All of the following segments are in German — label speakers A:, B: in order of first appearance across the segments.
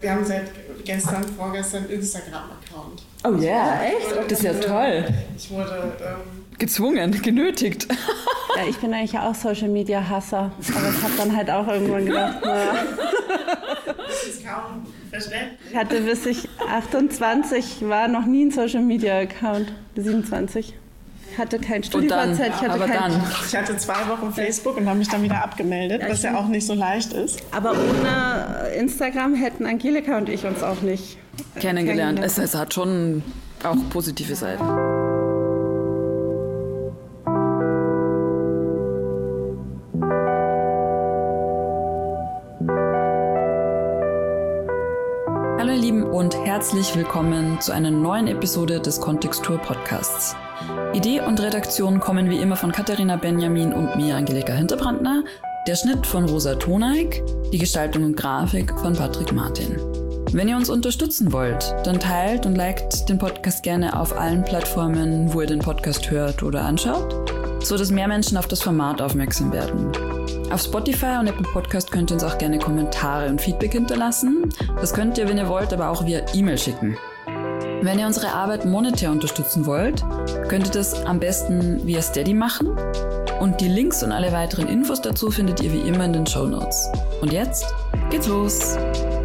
A: Wir haben seit vorgestern Instagram-Account.
B: Oh ja, echt? Das ist ja toll.
A: Ich wurde
B: gezwungen, genötigt.
C: Ja, ich bin eigentlich auch Social-Media-Hasser. Aber ich habe dann halt auch irgendwann gedacht, naja.
A: Das ist kaum verständlich.
C: Ich hatte, bis ich 28 war, noch nie einen Social-Media-Account. 27. Ich hatte kein StudiVZ,
A: Ich hatte 2 Wochen Facebook und habe mich dann wieder abgemeldet, was ja auch nicht so leicht ist.
C: Aber ohne Instagram hätten Angelika und ich uns auch nicht
B: kennengelernt. Es hat schon auch positive Seiten. Hallo ihr Lieben und herzlich willkommen zu einer neuen Episode des Kontextur Podcasts. Idee und Redaktion kommen wie immer von Katharina Benjamin und mir, Angelika Hinterbrandner, der Schnitt von Rosa Toneik, die Gestaltung und Grafik von Patrick Martin. Wenn ihr uns unterstützen wollt, dann teilt und liked den Podcast gerne auf allen Plattformen, wo ihr den Podcast hört oder anschaut, so dass mehr Menschen auf das Format aufmerksam werden. Auf Spotify und Apple Podcast könnt ihr uns auch gerne Kommentare und Feedback hinterlassen. Das könnt ihr, wenn ihr wollt, aber auch via E-Mail schicken. Wenn ihr unsere Arbeit monetär unterstützen wollt, könnt ihr das am besten via Steady machen. Und die Links und alle weiteren Infos dazu findet ihr wie immer in den Shownotes. Und jetzt geht's los!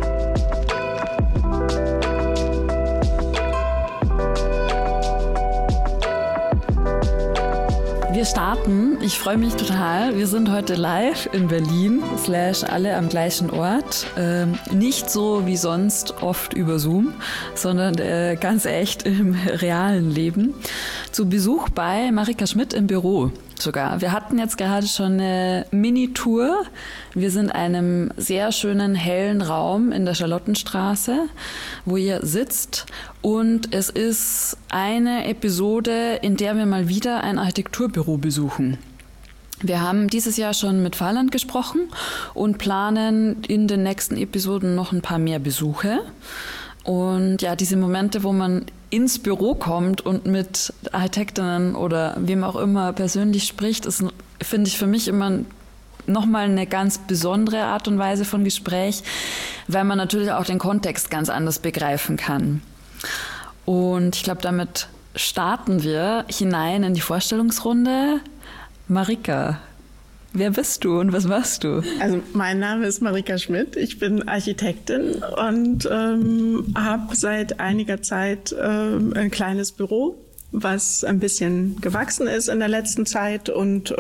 B: Wir starten. Ich freue mich total. Wir sind heute live in Berlin, alle am gleichen Ort. Nicht so wie sonst oft über Zoom, sondern ganz echt im realen Leben. Zu Besuch bei Marika Schmidt im Büro sogar. Wir hatten jetzt gerade schon eine Mini-Tour. Wir sind in einem sehr schönen, hellen Raum in der Charlottenstraße, wo ihr sitzt. Und es ist eine Episode, in der wir mal wieder ein Architekturbüro besuchen. Wir haben dieses Jahr schon mit Fahrland gesprochen und planen in den nächsten Episoden noch ein paar mehr Besuche. Und ja, diese Momente, wo man ins Büro kommt und mit Architektinnen oder wem auch immer persönlich spricht, ist, finde ich, für mich immer nochmal eine ganz besondere Art und Weise von Gespräch, weil man natürlich auch den Kontext ganz anders begreifen kann. Und ich glaube, damit starten wir hinein in die Vorstellungsrunde. Marika, wer bist du und was machst du?
A: Also mein Name ist Marika Schmidt, ich bin Architektin und habe seit einiger Zeit ein kleines Büro, was ein bisschen gewachsen ist in der letzten Zeit, und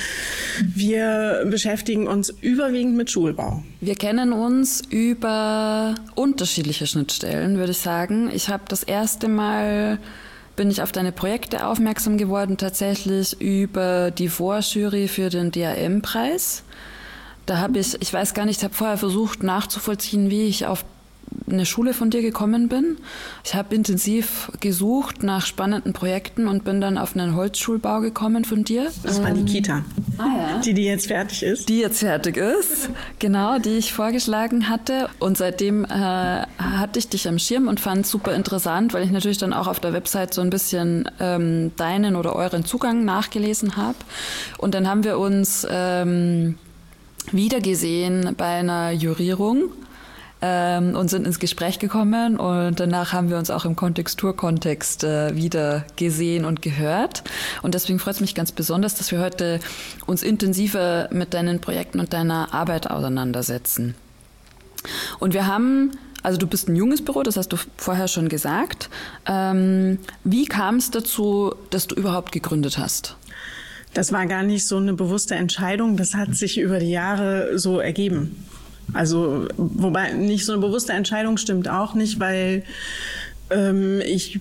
A: wir beschäftigen uns überwiegend mit Schulbau.
B: Wir kennen uns über unterschiedliche Schnittstellen, würde ich sagen. Ich habe das erste Mal bin ich auf deine Projekte aufmerksam geworden, tatsächlich über die Vorjury für den DAM-Preis. Da habe ich weiß gar nicht, ich habe vorher versucht nachzuvollziehen, wie ich auf eine Schule von dir gekommen bin. Ich habe intensiv gesucht nach spannenden Projekten und bin dann auf einen Holzschulbau gekommen von dir.
A: Das war die Kita,
B: ja.
A: Die jetzt fertig ist.
B: Die jetzt fertig ist, genau, die ich vorgeschlagen hatte. Und seitdem hatte ich dich am Schirm und fand es super interessant, weil ich natürlich dann auch auf der Website so ein bisschen deinen oder euren Zugang nachgelesen habe. Und dann haben wir uns wiedergesehen bei einer Jurierung und sind ins Gespräch gekommen, und danach haben wir uns auch im Kontexturkontext wieder gesehen und gehört. Und deswegen freut es mich ganz besonders, dass wir heute uns intensiver mit deinen Projekten und deiner Arbeit auseinandersetzen. Und wir haben, also du bist ein junges Büro, das hast du vorher schon gesagt. Wie kam es dazu, dass du überhaupt gegründet hast?
A: Das war gar nicht so eine bewusste Entscheidung, das hat sich über die Jahre so ergeben. Also, wobei nicht so eine bewusste Entscheidung stimmt auch nicht, weil ich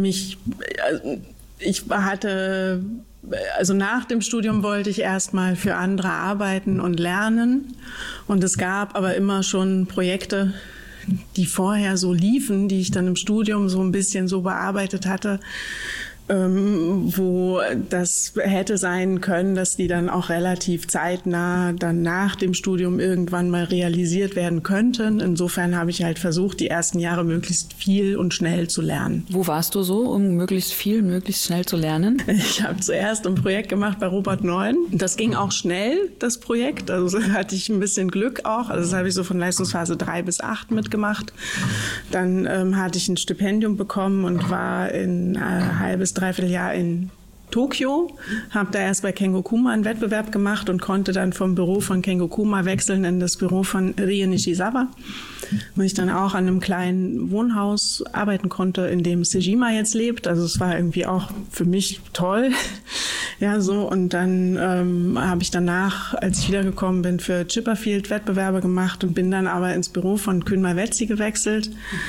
A: hatte, also nach dem Studium wollte ich erstmal für andere arbeiten und lernen, und es gab aber immer schon Projekte, die vorher so liefen, die ich dann im Studium so ein bisschen so bearbeitet hatte, wo das hätte sein können, dass die dann auch relativ zeitnah dann nach dem Studium irgendwann mal realisiert werden könnten. Insofern habe ich halt versucht, die ersten Jahre möglichst viel und schnell zu lernen.
B: Wo warst du so, um möglichst viel, möglichst schnell zu lernen?
A: Ich habe zuerst ein Projekt gemacht bei Robert Neun. Das ging auch schnell, das Projekt. Also hatte ich ein bisschen Glück auch. Also das habe ich so von Leistungsphase 3 bis 8 mitgemacht. Dann hatte ich ein Stipendium bekommen und war in ein halbes, dreiviertel Jahr in Tokio, habe da erst bei Kengo Kuma einen Wettbewerb gemacht und konnte dann vom Büro von Kengo Kuma wechseln in das Büro von Rie Nishizawa, wo ich dann auch an einem kleinen Wohnhaus arbeiten konnte, in dem Sejima jetzt lebt. Also es war irgendwie auch für mich toll. Ja, so. Und dann habe ich danach, als ich wiedergekommen bin, für Chipperfield Wettbewerbe gemacht und bin dann aber ins Büro von Kühn Malvezzi gewechselt.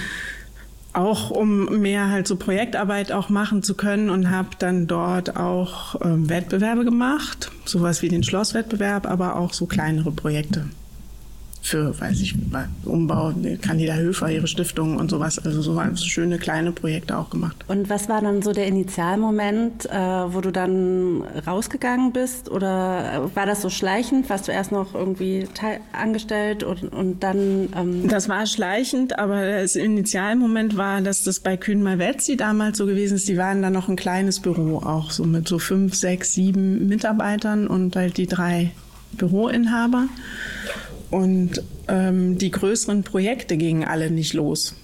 A: Auch um mehr halt so Projektarbeit auch machen zu können und habe dann dort auch Wettbewerbe gemacht, sowas wie den Schlosswettbewerb, aber auch so kleinere Projekte für, weiß ich, Umbau, Candida Höfer, ihre Stiftung und sowas, also so schöne kleine Projekte auch gemacht.
C: Und was war dann so der Initialmoment, wo du dann rausgegangen bist, oder war das so schleichend? Warst du erst noch irgendwie angestellt und dann...
A: Das war schleichend, aber das Initialmoment war, dass das bei Kühn Malvezzi damals so gewesen ist, die waren dann noch ein kleines Büro, auch so mit so 5, 6, 7 Mitarbeitern und halt die 3 Büroinhaber. Und die größeren Projekte gingen alle nicht los.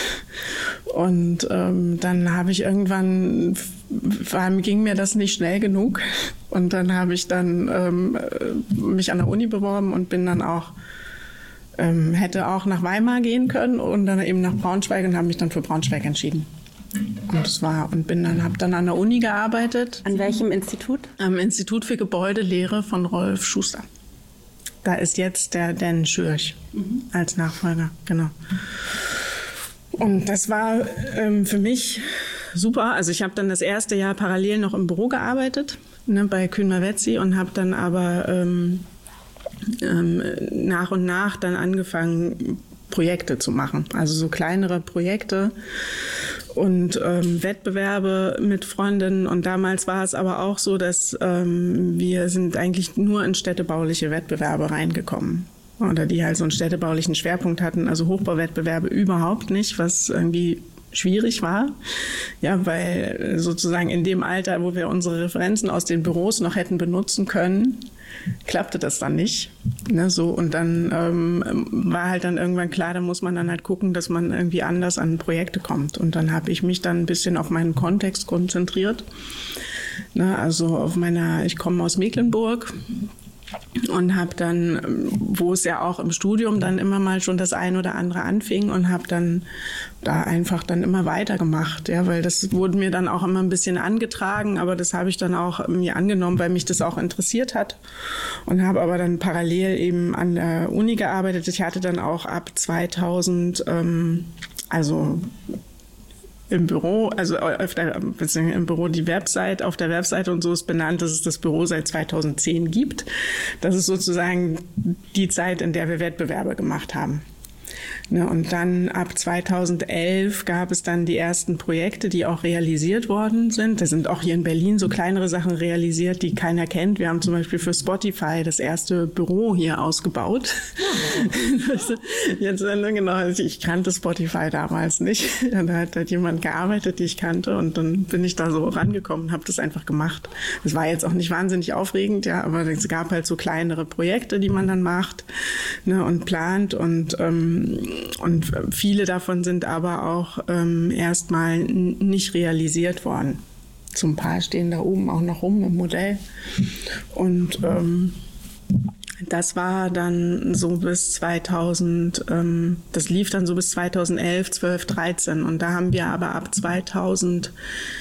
A: Und dann habe ich irgendwann, ging mir das nicht schnell genug. Und dann habe ich dann mich an der Uni beworben und bin dann auch, hätte auch nach Weimar gehen können und dann eben nach Braunschweig und habe mich dann für Braunschweig entschieden. Und das war, und habe dann an der Uni gearbeitet.
C: An welchem Institut?
A: Am Institut für Gebäudelehre von Rolf Schuster. Da ist jetzt der Dan Schürch als Nachfolger, genau. Und das war für mich super. Also ich habe dann das erste Jahr parallel noch im Büro gearbeitet, ne, bei Kühn Malvezzi, und habe dann aber nach und nach dann angefangen, Projekte zu machen. Also so kleinere Projekte und Wettbewerbe mit Freundinnen. Und damals war es aber auch so, dass wir sind eigentlich nur in städtebauliche Wettbewerbe reingekommen. Oder die halt so einen städtebaulichen Schwerpunkt hatten, also Hochbauwettbewerbe überhaupt nicht, was irgendwie schwierig war. Ja, weil sozusagen in dem Alter, wo wir unsere Referenzen aus den Büros noch hätten benutzen können, klappte das dann nicht. Ne, so, und dann war halt dann irgendwann klar, da muss man dann halt gucken, dass man irgendwie anders an Projekte kommt. Und dann habe ich mich dann ein bisschen auf meinen Kontext konzentriert. Ne, also ich komme aus Mecklenburg. Und habe dann, wo es ja auch im Studium dann immer mal schon das ein oder andere anfing, und habe dann da einfach dann immer weitergemacht, ja, weil das wurde mir dann auch immer ein bisschen angetragen, aber das habe ich dann auch mir angenommen, weil mich das auch interessiert hat, und habe aber dann parallel eben an der Uni gearbeitet. Ich hatte dann auch ab 2000, also im Büro, also im Büro die Website, auf der Webseite und so ist benannt, dass es das Büro seit 2010 gibt. Das ist sozusagen die Zeit, in der wir Wettbewerbe gemacht haben. Ne, und dann ab 2011 gab es dann die ersten Projekte, die auch realisiert worden sind. Da sind auch hier in Berlin so kleinere Sachen realisiert, die keiner kennt. Wir haben zum Beispiel für Spotify das erste Büro hier ausgebaut. Jetzt, genau, ich kannte Spotify damals nicht. Da hat halt jemand gearbeitet, die ich kannte, und dann bin ich da so rangekommen und habe das einfach gemacht. Das war jetzt auch nicht wahnsinnig aufregend, ja, aber es gab halt so kleinere Projekte, die man dann macht, ne, und plant, und viele davon sind aber auch erstmal nicht realisiert worden. So ein paar stehen da oben auch noch rum im Modell. Und das war dann so bis 2000, das lief dann so bis 2011, 12, 13. Und da haben wir aber ab 2011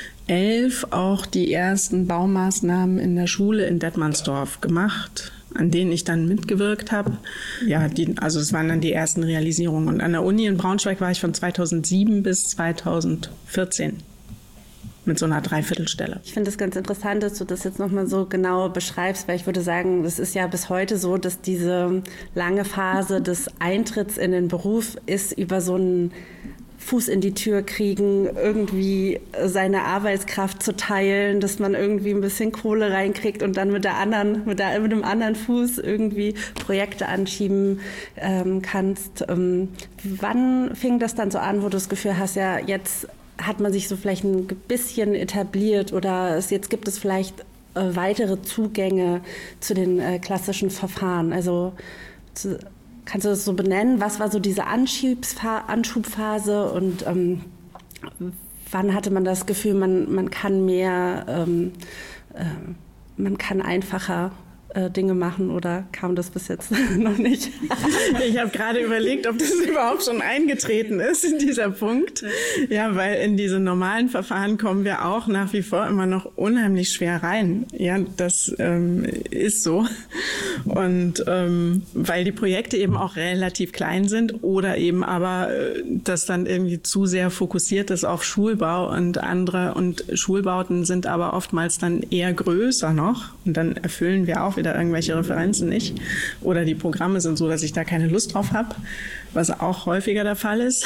A: auch die ersten Baumaßnahmen in der Schule in Detmansdorf gemacht, an denen ich dann mitgewirkt habe. Ja, also es waren dann die ersten Realisierungen. Und an der Uni in Braunschweig war ich von 2007 bis 2014 mit so einer Dreiviertelstelle.
C: Ich finde es ganz interessant, dass du das jetzt nochmal so genau beschreibst, weil ich würde sagen, es ist ja bis heute so, dass diese lange Phase des Eintritts in den Beruf ist über so einen Fuß in die Tür kriegen, irgendwie seine Arbeitskraft zu teilen, dass man irgendwie ein bisschen Kohle reinkriegt und dann mit dem anderen Fuß irgendwie Projekte anschieben kannst. Wann fing das dann so an, wo du das Gefühl hast, ja, jetzt hat man sich so vielleicht ein bisschen etabliert oder jetzt gibt es vielleicht weitere Zugänge zu den klassischen Verfahren? Also kannst du das so benennen? Was war so diese Anschubphase und wann hatte man das Gefühl, man kann mehr, man kann einfacher Dinge machen oder kam das bis jetzt noch nicht?
A: Ich habe gerade überlegt, ob das überhaupt schon eingetreten ist in dieser Punkt. Ja, weil in diese normalen Verfahren kommen wir auch nach wie vor immer noch unheimlich schwer rein. Ja, das ist so. Und weil die Projekte eben auch relativ klein sind oder eben aber das dann irgendwie zu sehr fokussiert ist auf Schulbau und Schulbauten sind aber oftmals dann eher größer noch und dann erfüllen wir auch wieder irgendwelche Referenzen nicht. Oder die Programme sind so, dass ich da keine Lust drauf habe, was auch häufiger der Fall ist.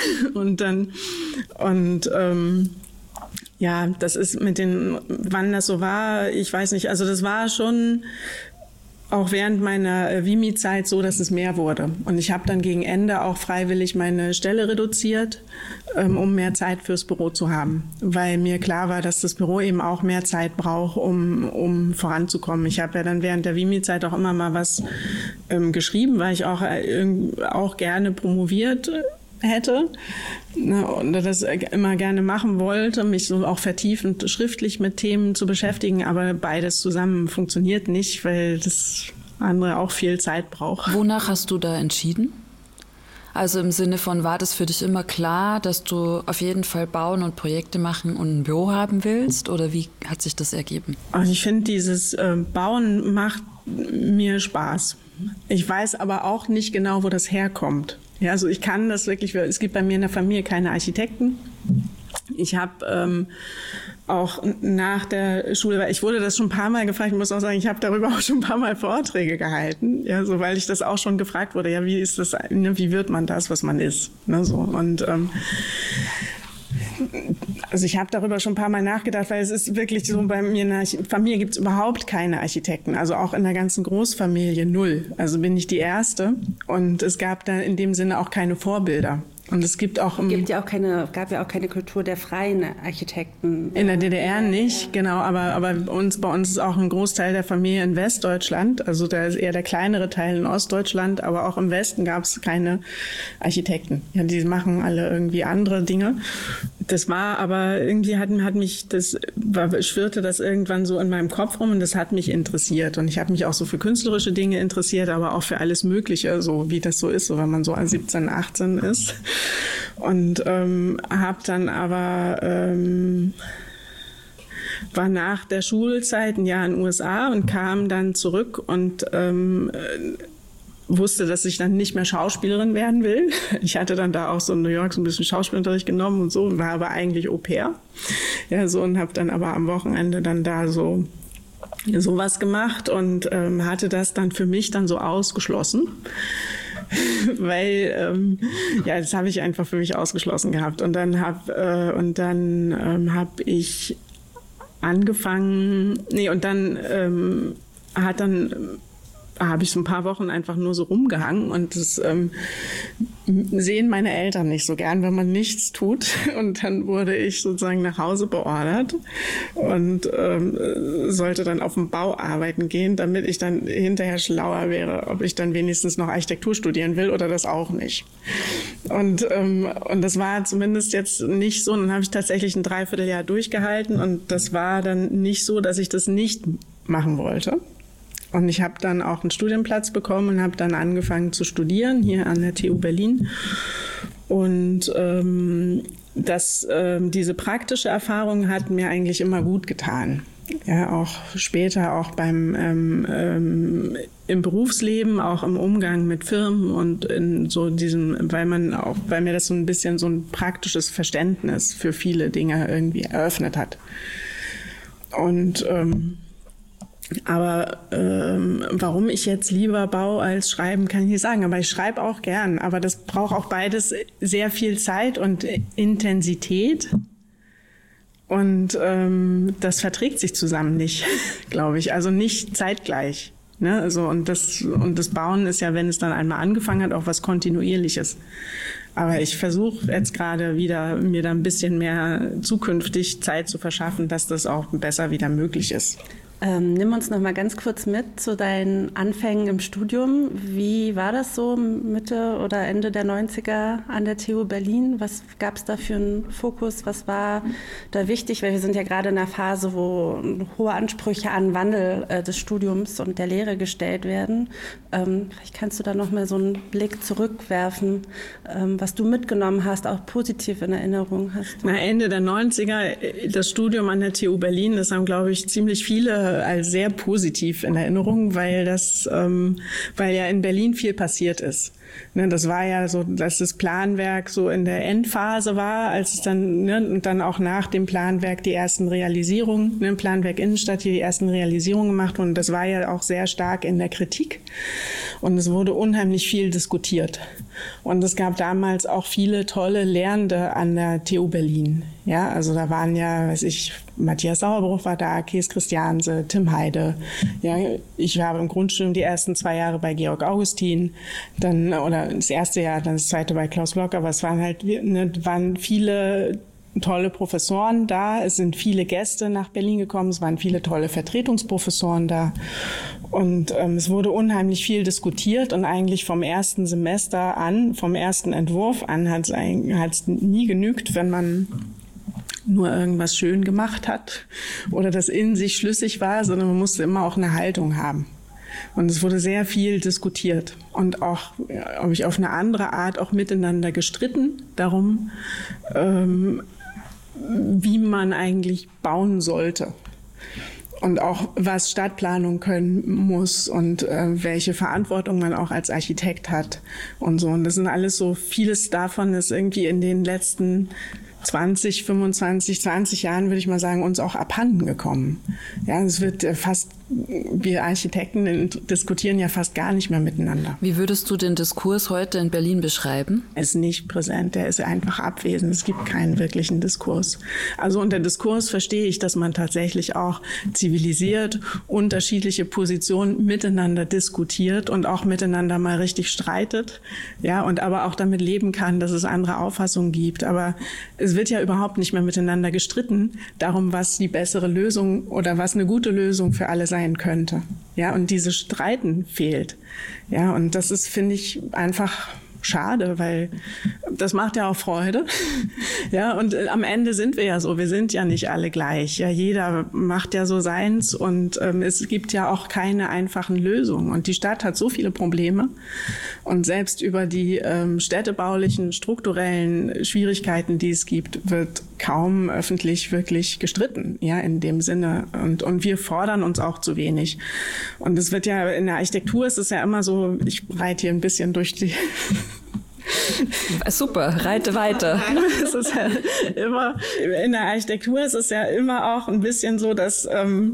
A: Ja, das ist wann das so war, ich weiß nicht. Also das war schon auch während meiner Vimy-Zeit so, dass es mehr wurde. Und ich habe dann gegen Ende auch freiwillig meine Stelle reduziert, um mehr Zeit fürs Büro zu haben. Weil mir klar war, dass das Büro eben auch mehr Zeit braucht, um voranzukommen. Ich habe ja dann während der Vimy-Zeit auch immer mal was geschrieben, weil ich auch gerne promoviert hätte und das immer gerne machen wollte, mich so auch vertiefend schriftlich mit Themen zu beschäftigen, aber beides zusammen funktioniert nicht, weil das andere auch viel Zeit braucht.
B: Wonach hast du da entschieden? Also im Sinne von, war das für dich immer klar, dass du auf jeden Fall bauen und Projekte machen und ein Büro haben willst oder wie hat sich das ergeben?
A: Also ich finde, dieses Bauen macht mir Spaß. Ich weiß aber auch nicht genau, wo das herkommt. Ja, also ich kann das wirklich, es gibt bei mir in der Familie keine Architekten. Ich habe auch nach der Schule, weil ich wurde das schon ein paar Mal gefragt, ich muss auch sagen, ich habe darüber auch schon ein paar Mal Vorträge gehalten, ja, so weil ich das auch schon gefragt wurde, ja, wie ist das, ne, wie wird man das, was man ist, ne, so und also ich habe darüber schon ein paar Mal nachgedacht, weil es ist wirklich so, bei mir in der Familie gibt es überhaupt keine Architekten, also auch in der ganzen Großfamilie null. Also bin ich die Erste und es gab da in dem Sinne auch keine Vorbilder. Und es gibt auch
C: gab ja auch keine Kultur der freien Architekten.
A: In der DDR nicht, genau, aber bei uns ist auch ein Großteil der Familie in Westdeutschland, also da ist eher der kleinere Teil in Ostdeutschland, aber auch im Westen gab es keine Architekten. Ja, die machen alle irgendwie andere Dinge. Das war aber irgendwie schwirrte das irgendwann so in meinem Kopf rum und das hat mich interessiert und ich habe mich auch so für künstlerische Dinge interessiert, aber auch für alles Mögliche, so wie das so ist, so wenn man so 17, 18 ist. Und habe dann aber war nach der Schulzeit ein Jahr in den USA und kam dann zurück und wusste, dass ich dann nicht mehr Schauspielerin werden will. Ich hatte dann da auch so in New York so ein bisschen Schauspielunterricht genommen und so und war aber eigentlich Au-pair. Ja, so und habe dann aber am Wochenende dann da sowas gemacht und hatte das dann für mich dann so ausgeschlossen. Weil das habe ich einfach für mich ausgeschlossen gehabt und dann habe ich angefangen habe ich so ein paar Wochen einfach nur so rumgehangen und das sehen meine Eltern nicht so gern, wenn man nichts tut. Und dann wurde ich sozusagen nach Hause beordert und sollte dann auf dem Bau arbeiten gehen, damit ich dann hinterher schlauer wäre, ob ich dann wenigstens noch Architektur studieren will oder das auch nicht. Und das war zumindest jetzt nicht so. Und dann habe ich tatsächlich ein Dreivierteljahr durchgehalten und das war dann nicht so, dass ich das nicht machen wollte. Und ich habe dann auch einen Studienplatz bekommen und habe dann angefangen zu studieren hier an der TU Berlin. Und diese praktische Erfahrung hat mir eigentlich immer gut getan. Ja, auch später auch im Berufsleben, auch im Umgang mit Firmen und in so weil mir das so ein bisschen so ein praktisches Verständnis für viele Dinge irgendwie eröffnet hat. Und Aber warum ich jetzt lieber baue als schreiben, kann ich nicht sagen. Aber ich schreibe auch gern. Aber das braucht auch beides sehr viel Zeit und Intensität. Und das verträgt sich zusammen nicht, glaube ich. Also nicht zeitgleich. Ne? Also, und das Bauen ist ja, wenn es dann einmal angefangen hat, auch was Kontinuierliches. Aber ich versuche jetzt gerade wieder, mir da ein bisschen mehr zukünftig Zeit zu verschaffen, dass das auch besser wieder möglich ist.
C: Nimm uns noch mal ganz kurz mit zu deinen Anfängen im Studium. Wie war das so Mitte oder Ende der 90er an der TU Berlin? Was gab es da für einen Fokus? Was war da wichtig? Weil wir sind ja gerade in einer Phase, wo hohe Ansprüche an Wandel des Studiums und der Lehre gestellt werden. Vielleicht kannst du da noch mal so einen Blick zurückwerfen, was du mitgenommen hast, auch positiv in Erinnerung hast.
A: Na, Ende der 90er, das Studium an der TU Berlin, das haben, glaube ich, ziemlich viele als sehr positiv in Erinnerung, weil ja in Berlin viel passiert ist. Ne, das war ja so, dass das Planwerk so in der Endphase war, als es dann, und dann auch nach dem Planwerk die ersten Realisierungen, Planwerk Innenstadt hier die ersten Realisierungen gemacht wurden. Das war ja auch sehr stark in der Kritik. Und es wurde unheimlich viel diskutiert. Und es gab damals auch viele tolle Lehrende an der TU Berlin. Ja, also da waren ja, Matthias Sauerbruch war da, Kees Christianse, Tim Heide. Ja, ich habe im Grundstudium die ersten 2 Jahre bei Georg Augustin, oder das erste Jahr, dann das zweite bei Klaus Block, aber es waren viele tolle Professoren da, es sind viele Gäste nach Berlin gekommen, es waren viele tolle Vertretungsprofessoren da und es wurde unheimlich viel diskutiert und eigentlich vom ersten Semester an, vom ersten Entwurf an hat es nie genügt, wenn man nur irgendwas schön gemacht hat oder das in sich schlüssig war, sondern man musste immer auch eine Haltung haben. Und es wurde sehr viel diskutiert und auch, auf eine andere Art auch miteinander gestritten darum, wie man eigentlich bauen sollte. Und auch, was Stadtplanung können muss und welche Verantwortung man auch als Architekt hat und so. Und das sind alles so, vieles davon ist irgendwie in den letzten 20 Jahren, würde ich mal sagen, uns auch abhanden gekommen. Ja, es wird wir Architekten diskutieren ja fast gar nicht mehr miteinander.
B: Wie würdest du den Diskurs heute in Berlin beschreiben?
A: Er ist nicht präsent, er ist einfach abwesend. Es gibt keinen wirklichen Diskurs. Also unter Diskurs verstehe ich, dass man tatsächlich auch zivilisiert unterschiedliche Positionen miteinander diskutiert und auch miteinander mal richtig streitet. Ja, und aber auch damit leben kann, dass es andere Auffassungen gibt. Aber es wird ja überhaupt nicht mehr miteinander gestritten darum, was die bessere Lösung oder was eine gute Lösung für alle sein könnte. Ja, und dieses Streiten fehlt. Ja, und das ist, finde ich, einfach schade, weil das macht ja auch Freude. Ja, und am Ende sind wir ja so, wir sind ja nicht alle gleich. Ja, jeder macht ja so seins und es gibt ja auch keine einfachen Lösungen. Und die Stadt hat so viele Probleme und selbst über die städtebaulichen, strukturellen Schwierigkeiten, die es gibt, wird kaum öffentlich wirklich gestritten, ja, in dem Sinne. Und wir fordern uns auch zu wenig. Und es wird ja, in der Architektur ist es ja immer so, ich reite hier ein bisschen durch die
B: Super, reite weiter.
A: Es ist ja immer, in der Architektur ist es ja immer auch ein bisschen so, dass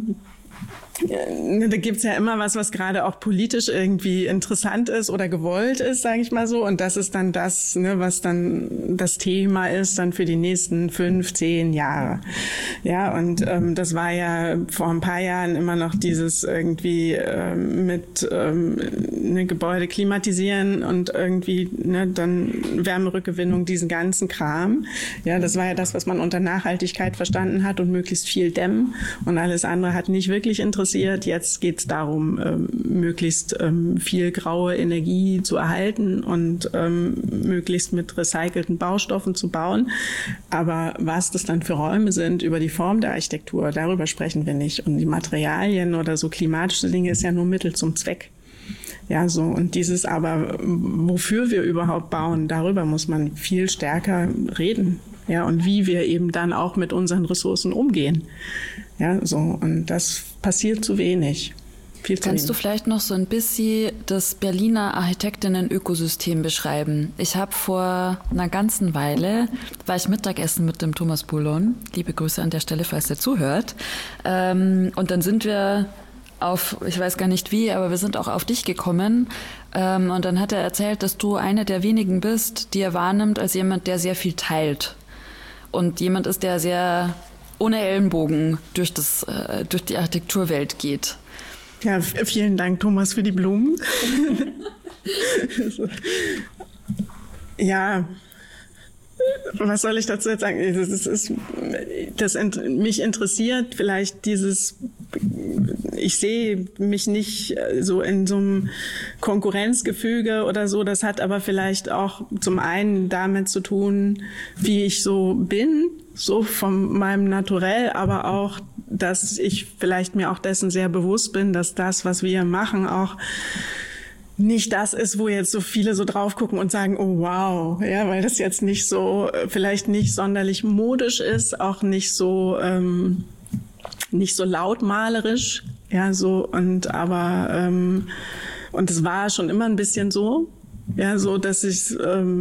A: da gibt's ja immer was gerade auch politisch irgendwie interessant ist oder gewollt ist, sage ich mal so. Und das ist dann das, was dann das Thema ist dann für die nächsten 5, 10 Jahre. Ja, und das war ja vor ein paar Jahren immer noch dieses irgendwie mit Gebäude klimatisieren und irgendwie dann Wärmerückgewinnung, diesen ganzen Kram. Ja, das war ja das, was man unter Nachhaltigkeit verstanden hat und möglichst viel dämmen. Und alles andere hat nicht wirklich interessiert. Jetzt geht es darum, möglichst viel graue Energie zu erhalten und möglichst mit recycelten Baustoffen zu bauen. Aber was das dann für Räume sind über die Form der Architektur, darüber sprechen wir nicht. Und die Materialien oder so klimatische Dinge ist ja nur Mittel zum Zweck. Ja, so. Und dieses aber, wofür wir überhaupt bauen, darüber muss man viel stärker reden. Ja, und wie wir eben dann auch mit unseren Ressourcen umgehen. Ja, so. Und das passiert zu wenig.
B: Kannst du vielleicht noch so ein bisschen das Berliner Architektinnen-Ökosystem beschreiben? Ich habe vor einer ganzen Weile, war ich Mittagessen mit dem Thomas Boulon, liebe Grüße an der Stelle, falls er zuhört. Und dann sind wir ich weiß gar nicht wie, aber wir sind auch auf dich gekommen. Und dann hat er erzählt, dass du eine der wenigen bist, die er wahrnimmt als jemand, der sehr viel teilt. Und jemand ist, der sehr ohne Ellenbogen durch die Architekturwelt geht.
A: Ja, vielen Dank, Thomas, für die Blumen. Ja, was soll ich dazu jetzt sagen? Mich interessiert vielleicht ich sehe mich nicht so in so einem Konkurrenzgefüge oder so. Das hat aber vielleicht auch zum einen damit zu tun, wie ich so bin, so von meinem Naturell, aber auch, dass ich vielleicht mir auch dessen sehr bewusst bin, dass das, was wir machen, auch nicht das ist, wo jetzt so viele so drauf gucken und sagen, oh wow, ja, weil das jetzt nicht so, vielleicht nicht sonderlich modisch ist, auch nicht so lautmalerisch, ja, so, und es war schon immer ein bisschen so. Ja, so, dass ich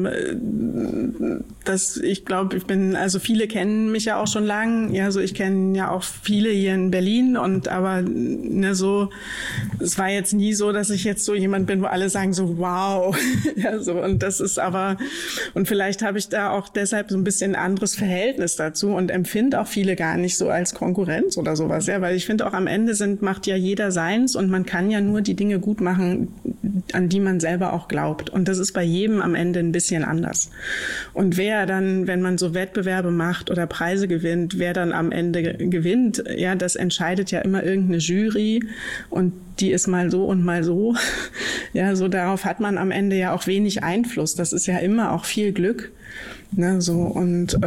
A: glaube, also viele kennen mich ja auch schon lang. Ja, so, ich kenne ja auch viele hier in Berlin aber so, es war jetzt nie so, dass ich jetzt so jemand bin, wo alle sagen so, wow. Ja, so, und das ist und vielleicht habe ich da auch deshalb so ein bisschen ein anderes Verhältnis dazu und empfinde auch viele gar nicht so als Konkurrenz oder sowas, ja, weil ich finde auch am Ende macht ja jeder seins und man kann ja nur die Dinge gut machen, an die man selber auch glaubt. Und das ist bei jedem am Ende ein bisschen anders. Und wer dann, wenn man so Wettbewerbe macht oder Preise gewinnt, wer dann am Ende gewinnt, ja, das entscheidet ja immer irgendeine Jury und die ist mal so und mal so. Ja, so darauf hat man am Ende ja auch wenig Einfluss. Das ist ja immer auch viel Glück. Ne, so und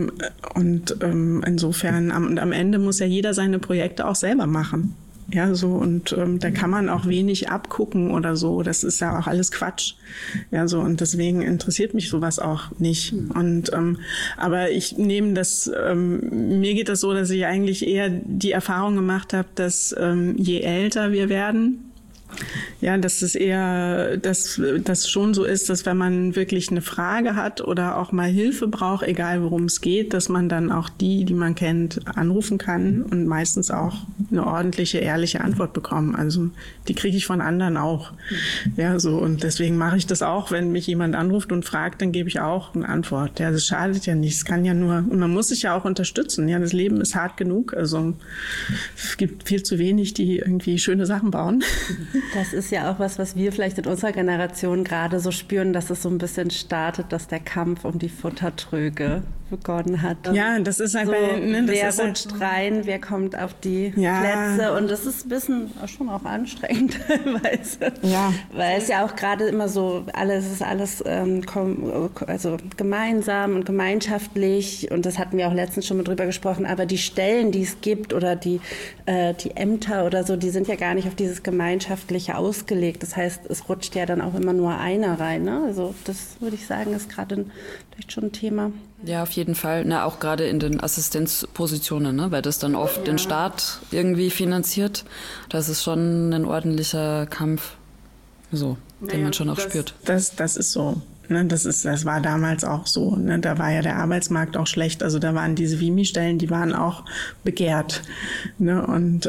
A: insofern am Ende muss ja jeder seine Projekte auch selber machen. Ja, so, und da kann man auch wenig abgucken oder so. Das ist ja auch alles Quatsch. Ja, so, und deswegen interessiert mich sowas auch nicht. Und aber ich nehme das, mir geht das so, dass ich eigentlich eher die Erfahrung gemacht habe, dass je älter wir werden, ja, dass es eher, dass das schon so ist, dass wenn man wirklich eine Frage hat oder auch mal Hilfe braucht, egal worum es geht, dass man dann auch die man kennt, anrufen kann und meistens auch eine ordentliche, ehrliche Antwort bekommen. Also die kriege ich von anderen auch. Ja, so, und deswegen mache ich das auch, wenn mich jemand anruft und fragt, dann gebe ich auch eine Antwort. Ja, das schadet ja nicht. Es kann ja nur, und man muss sich ja auch unterstützen. Ja, das Leben ist hart genug. Also es gibt viel zu wenig, die irgendwie schöne Sachen bauen.
C: Das ist ja auch was wir vielleicht in unserer Generation gerade so spüren, dass es so ein bisschen startet, dass der Kampf um die Futtertröge begonnen hat.
A: Ja, das ist halt
C: so, wer rutscht
A: halt
C: rein, wer kommt auf die Plätze, und das ist ein bisschen schon auch anstrengend teilweise. Ja. Weil es ja auch gerade immer so, ist alles also gemeinsam und gemeinschaftlich, und das hatten wir auch letztens schon mal drüber gesprochen, aber die Stellen, die es gibt oder die Ämter oder so, die sind ja gar nicht auf dieses Gemeinschaftliche ausgelegt. Das heißt, es rutscht ja dann auch immer nur einer rein. Ne? Also das würde ich sagen, ist gerade vielleicht schon ein Thema.
B: Ja, auf jeden Fall. Na, auch gerade in den Assistenzpositionen, ne? Weil das dann oft den Staat irgendwie finanziert. Das ist schon ein ordentlicher Kampf, so, den man schon auch spürt.
A: Das ist so. Ne? Das war damals auch so. Ne? Da war ja der Arbeitsmarkt auch schlecht. Also da waren diese WIMI-Stellen, die waren auch begehrt. Ne?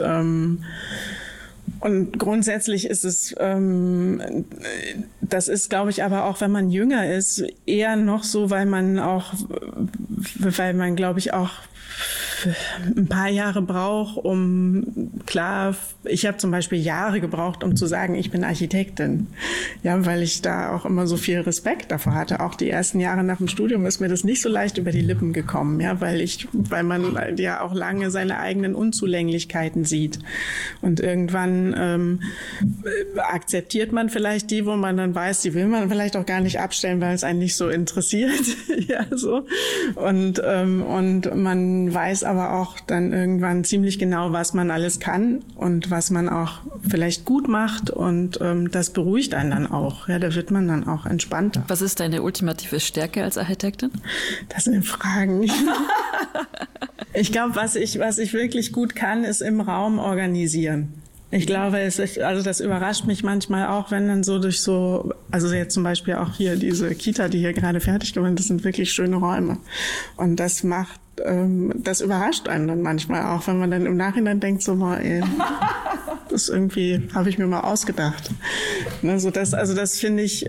A: Und grundsätzlich ist es, das ist, glaube ich, aber auch, wenn man jünger ist, eher noch so, weil man, glaube ich, auch ein paar Jahre braucht, ich habe zum Beispiel Jahre gebraucht, um zu sagen, ich bin Architektin. Ja, weil ich da auch immer so viel Respekt davor hatte. Auch die ersten Jahre nach dem Studium ist mir das nicht so leicht über die Lippen gekommen, ja, weil man ja auch lange seine eigenen Unzulänglichkeiten sieht. Und irgendwann akzeptiert man vielleicht die, wo man dann weiß, die will man vielleicht auch gar nicht abstellen, weil es einen nicht so interessiert. Ja, so. Und man weiß aber auch dann irgendwann ziemlich genau, was man alles kann und was man auch vielleicht gut macht, und das beruhigt einen dann auch. Ja, da wird man dann auch entspannter.
B: Was ist deine ultimative Stärke als Architektin?
A: Das sind Fragen. Ich glaube, was ich wirklich gut kann, ist im Raum organisieren. Ich glaube, das überrascht mich manchmal auch, wenn dann also jetzt zum Beispiel auch hier diese Kita, die hier gerade fertig geworden ist, das sind wirklich schöne Räume. Und das überrascht einen dann manchmal auch, wenn man dann im Nachhinein denkt, so mal, das irgendwie habe ich mir mal ausgedacht. Also das finde ich,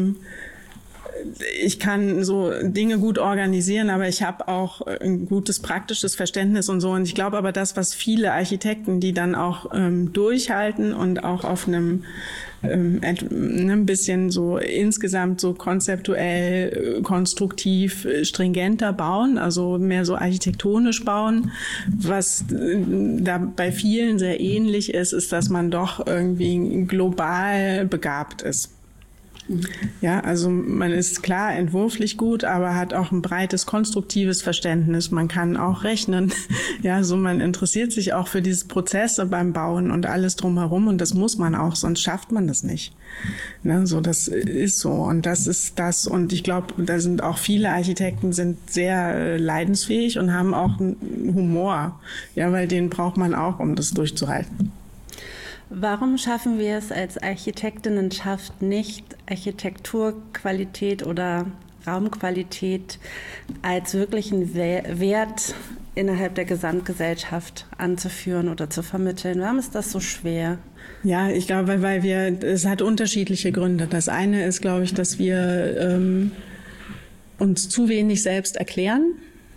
A: ich kann so Dinge gut organisieren, aber ich habe auch ein gutes praktisches Verständnis und so. Und ich glaube aber, das, was viele Architekten, die dann auch durchhalten und auch auf einem ein bisschen so insgesamt so konzeptuell, konstruktiv, stringenter bauen, also mehr so architektonisch bauen. Was da bei vielen sehr ähnlich ist, dass man doch irgendwie global begabt ist. Ja, also man ist klar entwurflich gut, aber hat auch ein breites konstruktives Verständnis. Man kann auch rechnen. Ja, so man interessiert sich auch für diese Prozesse beim Bauen und alles drumherum und das muss man auch, sonst schafft man das nicht. Ne, so das ist so und das ist das und ich glaube, da sind auch viele Architekten sind sehr leidensfähig und haben auch einen Humor. Ja, weil den braucht man auch, um das durchzuhalten.
C: Warum schaffen wir es als Architektinnenschaft nicht, Architekturqualität oder Raumqualität als wirklichen Wert innerhalb der Gesamtgesellschaft anzuführen oder zu vermitteln? Warum ist das so schwer?
A: Ja, ich glaube, weil es hat unterschiedliche Gründe. Das eine ist, glaube ich, dass wir uns zu wenig selbst erklären.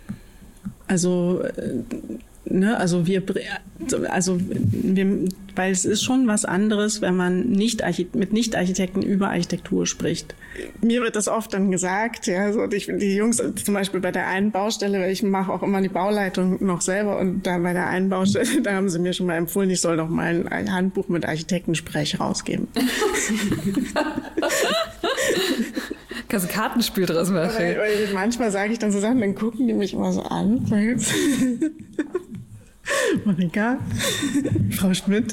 A: Weil es ist schon was anderes, wenn man mit Nicht-Architekten über Architektur spricht. Mir wird das oft dann gesagt, ja, so die Jungs zum Beispiel bei der einen Baustelle, weil ich mache auch immer die Bauleitung noch selber und da bei der einen Baustelle, da haben sie mir schon mal empfohlen, ich soll doch mal ein Handbuch mit Architektensprech rausgeben.
B: Kannst du ein Kartenspiel draus machen?
A: Manchmal sage ich dann so Sachen, dann gucken die mich immer so an. Monika, Frau Schmidt.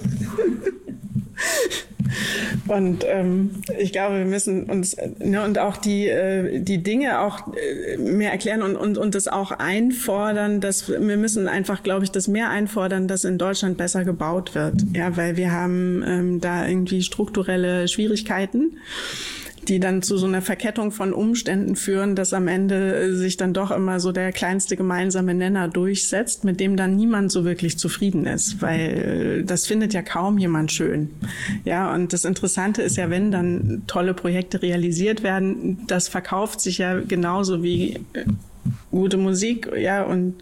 A: Und ich glaube, wir müssen uns und auch die Dinge auch mehr erklären und das auch einfordern, wir müssen einfach, glaube ich, das mehr einfordern, dass in Deutschland besser gebaut wird. Ja, weil wir haben da irgendwie strukturelle Schwierigkeiten, die dann zu so einer Verkettung von Umständen führen, dass am Ende sich dann doch immer so der kleinste gemeinsame Nenner durchsetzt, mit dem dann niemand so wirklich zufrieden ist, weil das findet ja kaum jemand schön. Ja, und das Interessante ist ja, wenn dann tolle Projekte realisiert werden, das verkauft sich ja genauso wie gute Musik, ja, und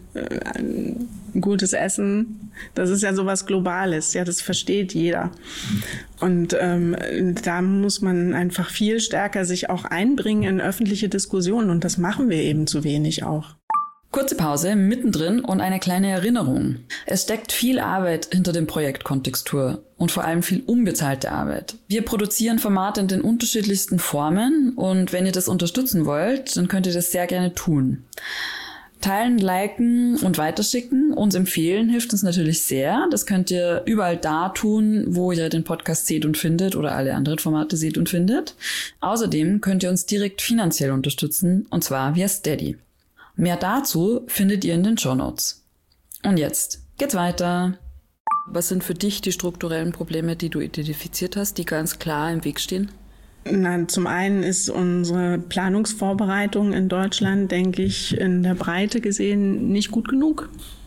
A: gutes Essen. Das ist ja sowas Globales, ja, das versteht jeder. Und da muss man einfach viel stärker sich auch einbringen in öffentliche Diskussionen und das machen wir eben zu wenig auch.
B: Kurze Pause, mittendrin und eine kleine Erinnerung. Es steckt viel Arbeit hinter dem Projekt Kontextur und vor allem viel unbezahlte Arbeit. Wir produzieren Formate in den unterschiedlichsten Formen und wenn ihr das unterstützen wollt, dann könnt ihr das sehr gerne tun. Teilen, liken und weiterschicken, uns empfehlen, hilft uns natürlich sehr. Das könnt ihr überall da tun, wo ihr den Podcast seht und findet oder alle anderen Formate seht und findet. Außerdem könnt ihr uns direkt finanziell unterstützen und zwar via Steady. Mehr dazu findet ihr in den Shownotes. Und jetzt geht's weiter. Was sind für dich die strukturellen Probleme, die du identifiziert hast, die ganz klar im Weg stehen?
A: Na, zum einen ist unsere Planungsvorbereitung in Deutschland, denke ich, in der Breite gesehen nicht gut genug.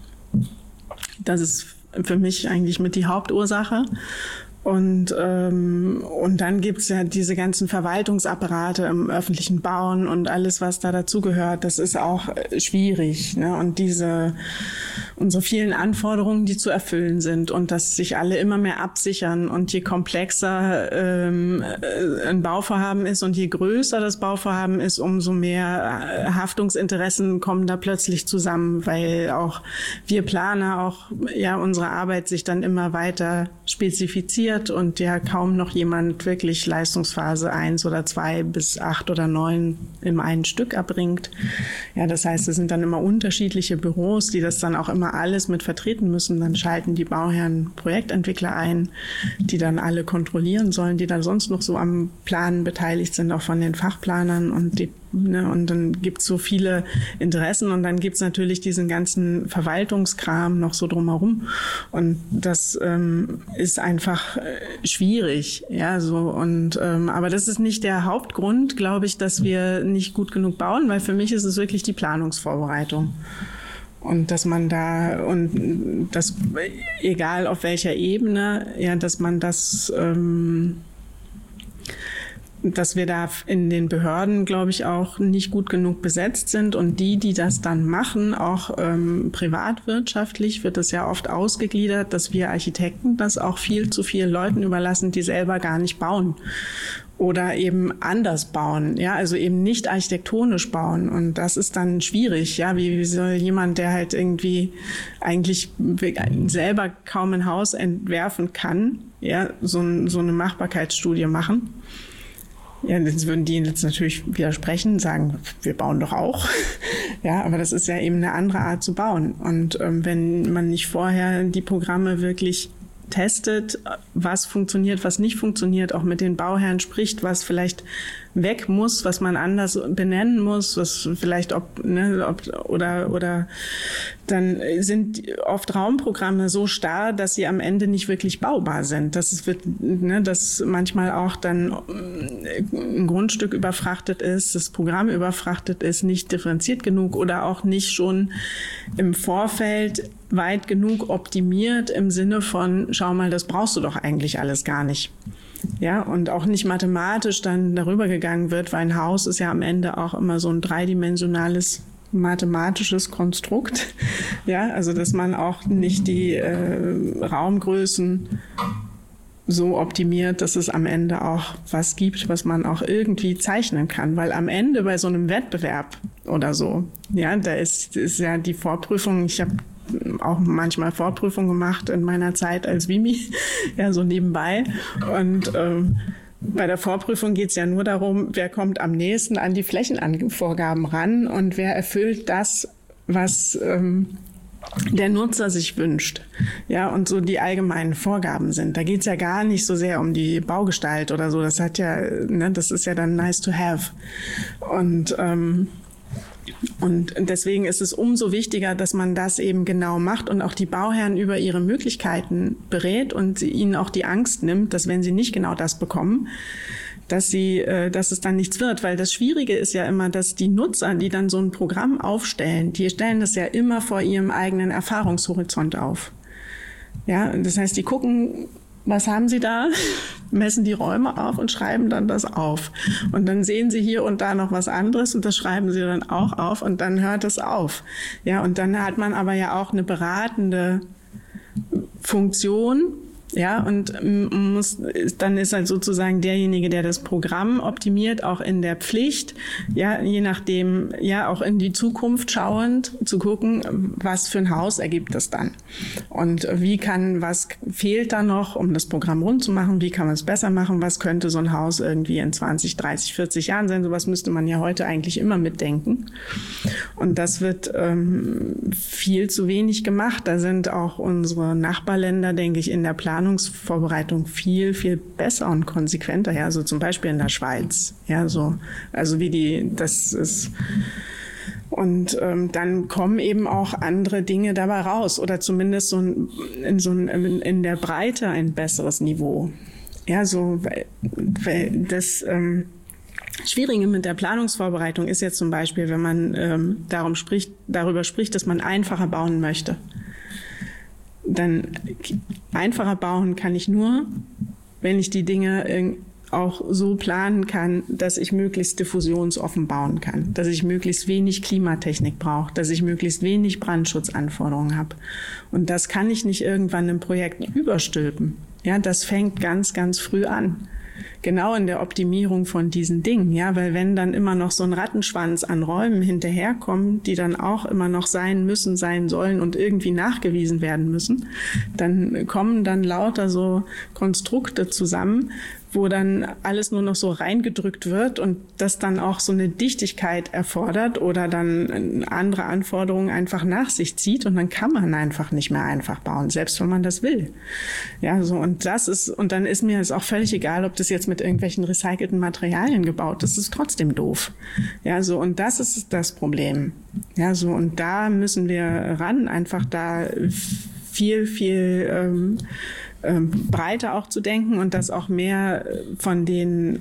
A: Das ist für mich eigentlich mit die Hauptursache. Und dann gibt's ja diese ganzen Verwaltungsapparate im öffentlichen Bauen und alles, was da dazugehört. Das ist auch schwierig, ne? Und unsere vielen Anforderungen, die zu erfüllen sind und dass sich alle immer mehr absichern. Und je komplexer ein Bauvorhaben ist und je größer das Bauvorhaben ist, umso mehr Haftungsinteressen kommen da plötzlich zusammen, weil auch wir Planer, auch ja unsere Arbeit sich dann immer weiter spezifiziert und ja kaum noch jemand wirklich Leistungsphase 1 oder 2 bis 8 oder 9 im einen Stück erbringt. Ja, das heißt, es sind dann immer unterschiedliche Büros, die das dann auch immer alles mit vertreten müssen. Dann schalten die Bauherren Projektentwickler ein, die dann alle kontrollieren sollen, die dann sonst noch so am Planen beteiligt sind, auch von den Fachplanern und und dann gibt's so viele Interessen und dann gibt's natürlich diesen ganzen Verwaltungskram noch so drumherum und das ist einfach schwierig, ja, so und aber das ist nicht der Hauptgrund, glaube ich, dass wir nicht gut genug bauen, weil für mich ist es wirklich die Planungsvorbereitung. Und dass man da, und das, egal auf welcher Ebene, ja, dass man das, dass wir da in den Behörden, glaube ich, auch nicht gut genug besetzt sind und die das dann machen, auch privatwirtschaftlich wird es ja oft ausgegliedert, dass wir Architekten das auch viel zu vielen Leuten überlassen, die selber gar nicht bauen oder eben anders bauen, ja, also eben nicht architektonisch bauen und das ist dann schwierig, ja, wie soll jemand, der halt irgendwie eigentlich selber kaum ein Haus entwerfen kann, ja, so eine Machbarkeitsstudie machen. Ja, jetzt würden die jetzt natürlich widersprechen, sagen, wir bauen doch auch. Ja, aber das ist ja eben eine andere Art zu bauen. Und wenn man nicht vorher die Programme wirklich testet, was funktioniert, was nicht funktioniert, auch mit den Bauherren spricht, was vielleicht weg muss, was man anders benennen muss, was vielleicht oder dann sind oft Raumprogramme so starr, dass sie am Ende nicht wirklich baubar sind. Dass manchmal auch dann ein Grundstück überfrachtet ist, das Programm überfrachtet ist, nicht differenziert genug oder auch nicht schon im Vorfeld weit genug optimiert im Sinne von, schau mal, das brauchst du doch eigentlich alles gar nicht. Ja, und auch nicht mathematisch dann darüber gegangen wird, weil ein Haus ist ja am Ende auch immer so ein dreidimensionales mathematisches Konstrukt. Ja, also dass man auch nicht die Raumgrößen so optimiert, dass es am Ende auch was gibt, was man auch irgendwie zeichnen kann. Weil am Ende bei so einem Wettbewerb oder so, ja, da ist ja die Vorprüfung, ich habe auch manchmal Vorprüfung gemacht in meiner Zeit als Vimi, ja, so nebenbei. Und bei der Vorprüfung geht es ja nur darum, wer kommt am nächsten an die Flächenvorgaben ran und wer erfüllt das, was der Nutzer sich wünscht. Ja, und so die allgemeinen Vorgaben sind. Da geht es ja gar nicht so sehr um die Baugestalt oder so. Das hat ja, ne, das ist ja dann nice to have. Und deswegen ist es umso wichtiger, dass man das eben genau macht und auch die Bauherren über ihre Möglichkeiten berät und ihnen auch die Angst nimmt, dass wenn sie nicht genau das bekommen, dass es dann nichts wird. Weil das Schwierige ist ja immer, dass die Nutzer, die dann so ein Programm aufstellen, die stellen das ja immer vor ihrem eigenen Erfahrungshorizont auf. Ja, das heißt, die gucken, was haben Sie da? Messen die Räume auf und schreiben dann das auf. Und dann sehen Sie hier und da noch was anderes und das schreiben Sie dann auch auf und dann hört es auf. Ja, und dann hat man aber ja auch eine beratende Funktion. Ja, und dann ist halt sozusagen derjenige, der das Programm optimiert, auch in der Pflicht, ja, je nachdem, ja, auch in die Zukunft schauend zu gucken, was für ein Haus ergibt das dann. Und was fehlt da noch, um das Programm rund zu machen? Wie kann man es besser machen? Was könnte so ein Haus irgendwie in 20, 30, 40 Jahren sein? Sowas müsste man ja heute eigentlich immer mitdenken. Und das wird viel zu wenig gemacht. Da sind auch unsere Nachbarländer, denke ich, in der Planungsvorbereitung viel, viel besser und konsequenter. Ja, so zum Beispiel in der Schweiz. Ja, so, also das ist. Und dann kommen eben auch andere Dinge dabei raus oder zumindest in der Breite ein besseres Niveau. Ja, so, weil das Schwierige mit der Planungsvorbereitung ist jetzt zum Beispiel, wenn man darüber spricht, dass man einfacher bauen möchte. Dann einfacher bauen kann ich nur, wenn ich die Dinge auch so planen kann, dass ich möglichst diffusionsoffen bauen kann, dass ich möglichst wenig Klimatechnik brauche, dass ich möglichst wenig Brandschutzanforderungen habe. Und das kann ich nicht irgendwann im Projekt überstülpen. Ja, das fängt ganz, ganz früh an. Genau in der Optimierung von diesen Dingen, ja, weil wenn dann immer noch so ein Rattenschwanz an Räumen hinterherkommen, die dann auch immer noch sein müssen, sein sollen und irgendwie nachgewiesen werden müssen, dann kommen dann lauter so Konstrukte zusammen, wo dann alles nur noch so reingedrückt wird und das dann auch so eine Dichtigkeit erfordert oder dann andere Anforderungen einfach nach sich zieht und dann kann man einfach nicht mehr einfach bauen, selbst wenn man das will. Ja, so und dann ist mir es auch völlig egal, ob das jetzt mit irgendwelchen recycelten Materialien gebaut ist, das ist trotzdem doof. Ja, so und das ist das Problem. Ja, so und da müssen wir ran, einfach da viel, viel breiter auch zu denken und dass auch mehr von den,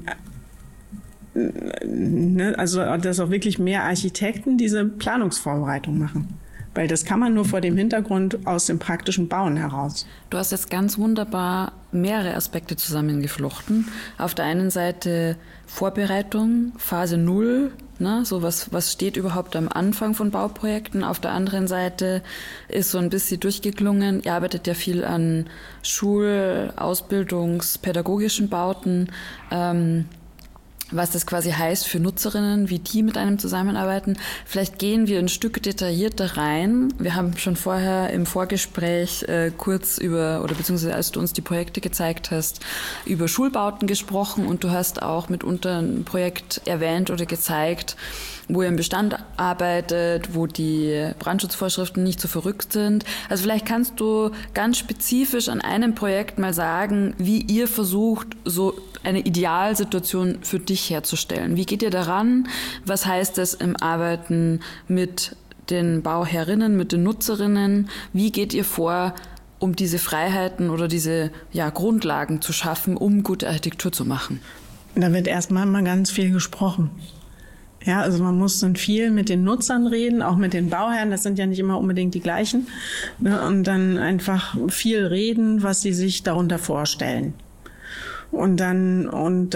A: also dass auch wirklich mehr Architekten diese Planungsvorbereitung machen. Weil das kann man nur vor dem Hintergrund aus dem praktischen Bauen heraus.
B: Du hast jetzt ganz wunderbar mehrere Aspekte zusammengeflochten. Auf der einen Seite Vorbereitung, Phase 0, ne, so was steht überhaupt am Anfang von Bauprojekten. Auf der anderen Seite ist so ein bisschen durchgeklungen, ihr arbeitet ja viel an Ausbildungs-, pädagogischen Bauten, was das quasi heißt für Nutzerinnen, wie die mit einem zusammenarbeiten. Vielleicht gehen wir ein Stück detaillierter rein. Wir haben schon vorher im Vorgespräch kurz beziehungsweise als du uns die Projekte gezeigt hast, über Schulbauten gesprochen und du hast auch mitunter ein Projekt erwähnt oder gezeigt, wo ihr im Bestand arbeitet, wo die Brandschutzvorschriften nicht so verrückt sind. Also vielleicht kannst du ganz spezifisch an einem Projekt mal sagen, wie ihr versucht, so eine Idealsituation für dich herzustellen. Wie geht ihr daran? Was heißt das im Arbeiten mit den Bauherrinnen, mit den Nutzerinnen? Wie geht ihr vor, um diese Freiheiten oder diese Grundlagen zu schaffen, um gute Architektur zu machen?
A: Da wird erstmal mal ganz viel gesprochen. Ja, also man muss dann viel mit den Nutzern reden, auch mit den Bauherren, das sind ja nicht immer unbedingt die gleichen, ne? Und dann einfach viel reden, was sie sich darunter vorstellen. Und dann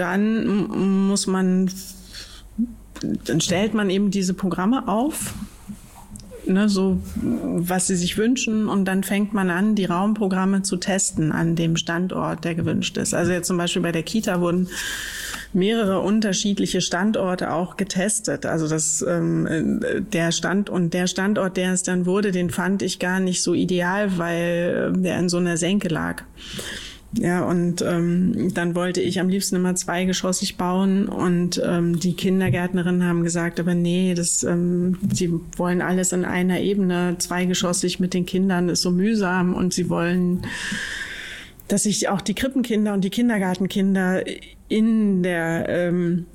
A: stellt man eben diese Programme auf, ne, so was sie sich wünschen, und dann fängt man an, die Raumprogramme zu testen an dem Standort, der gewünscht ist. Also jetzt zum Beispiel bei der Kita wurden mehrere unterschiedliche Standorte auch getestet. Also der Standort, der es dann wurde, den fand ich gar nicht so ideal, weil der in so einer Senke lag. Ja, und dann wollte ich am liebsten immer zweigeschossig bauen, und die Kindergärtnerinnen haben gesagt, aber nee, sie wollen alles in einer Ebene, zweigeschossig mit den Kindern ist so mühsam, und sie wollen, dass sich auch die Krippenkinder und die Kindergartenkinder in der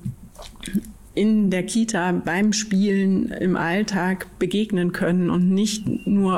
A: Kita beim Spielen im Alltag begegnen können und nicht nur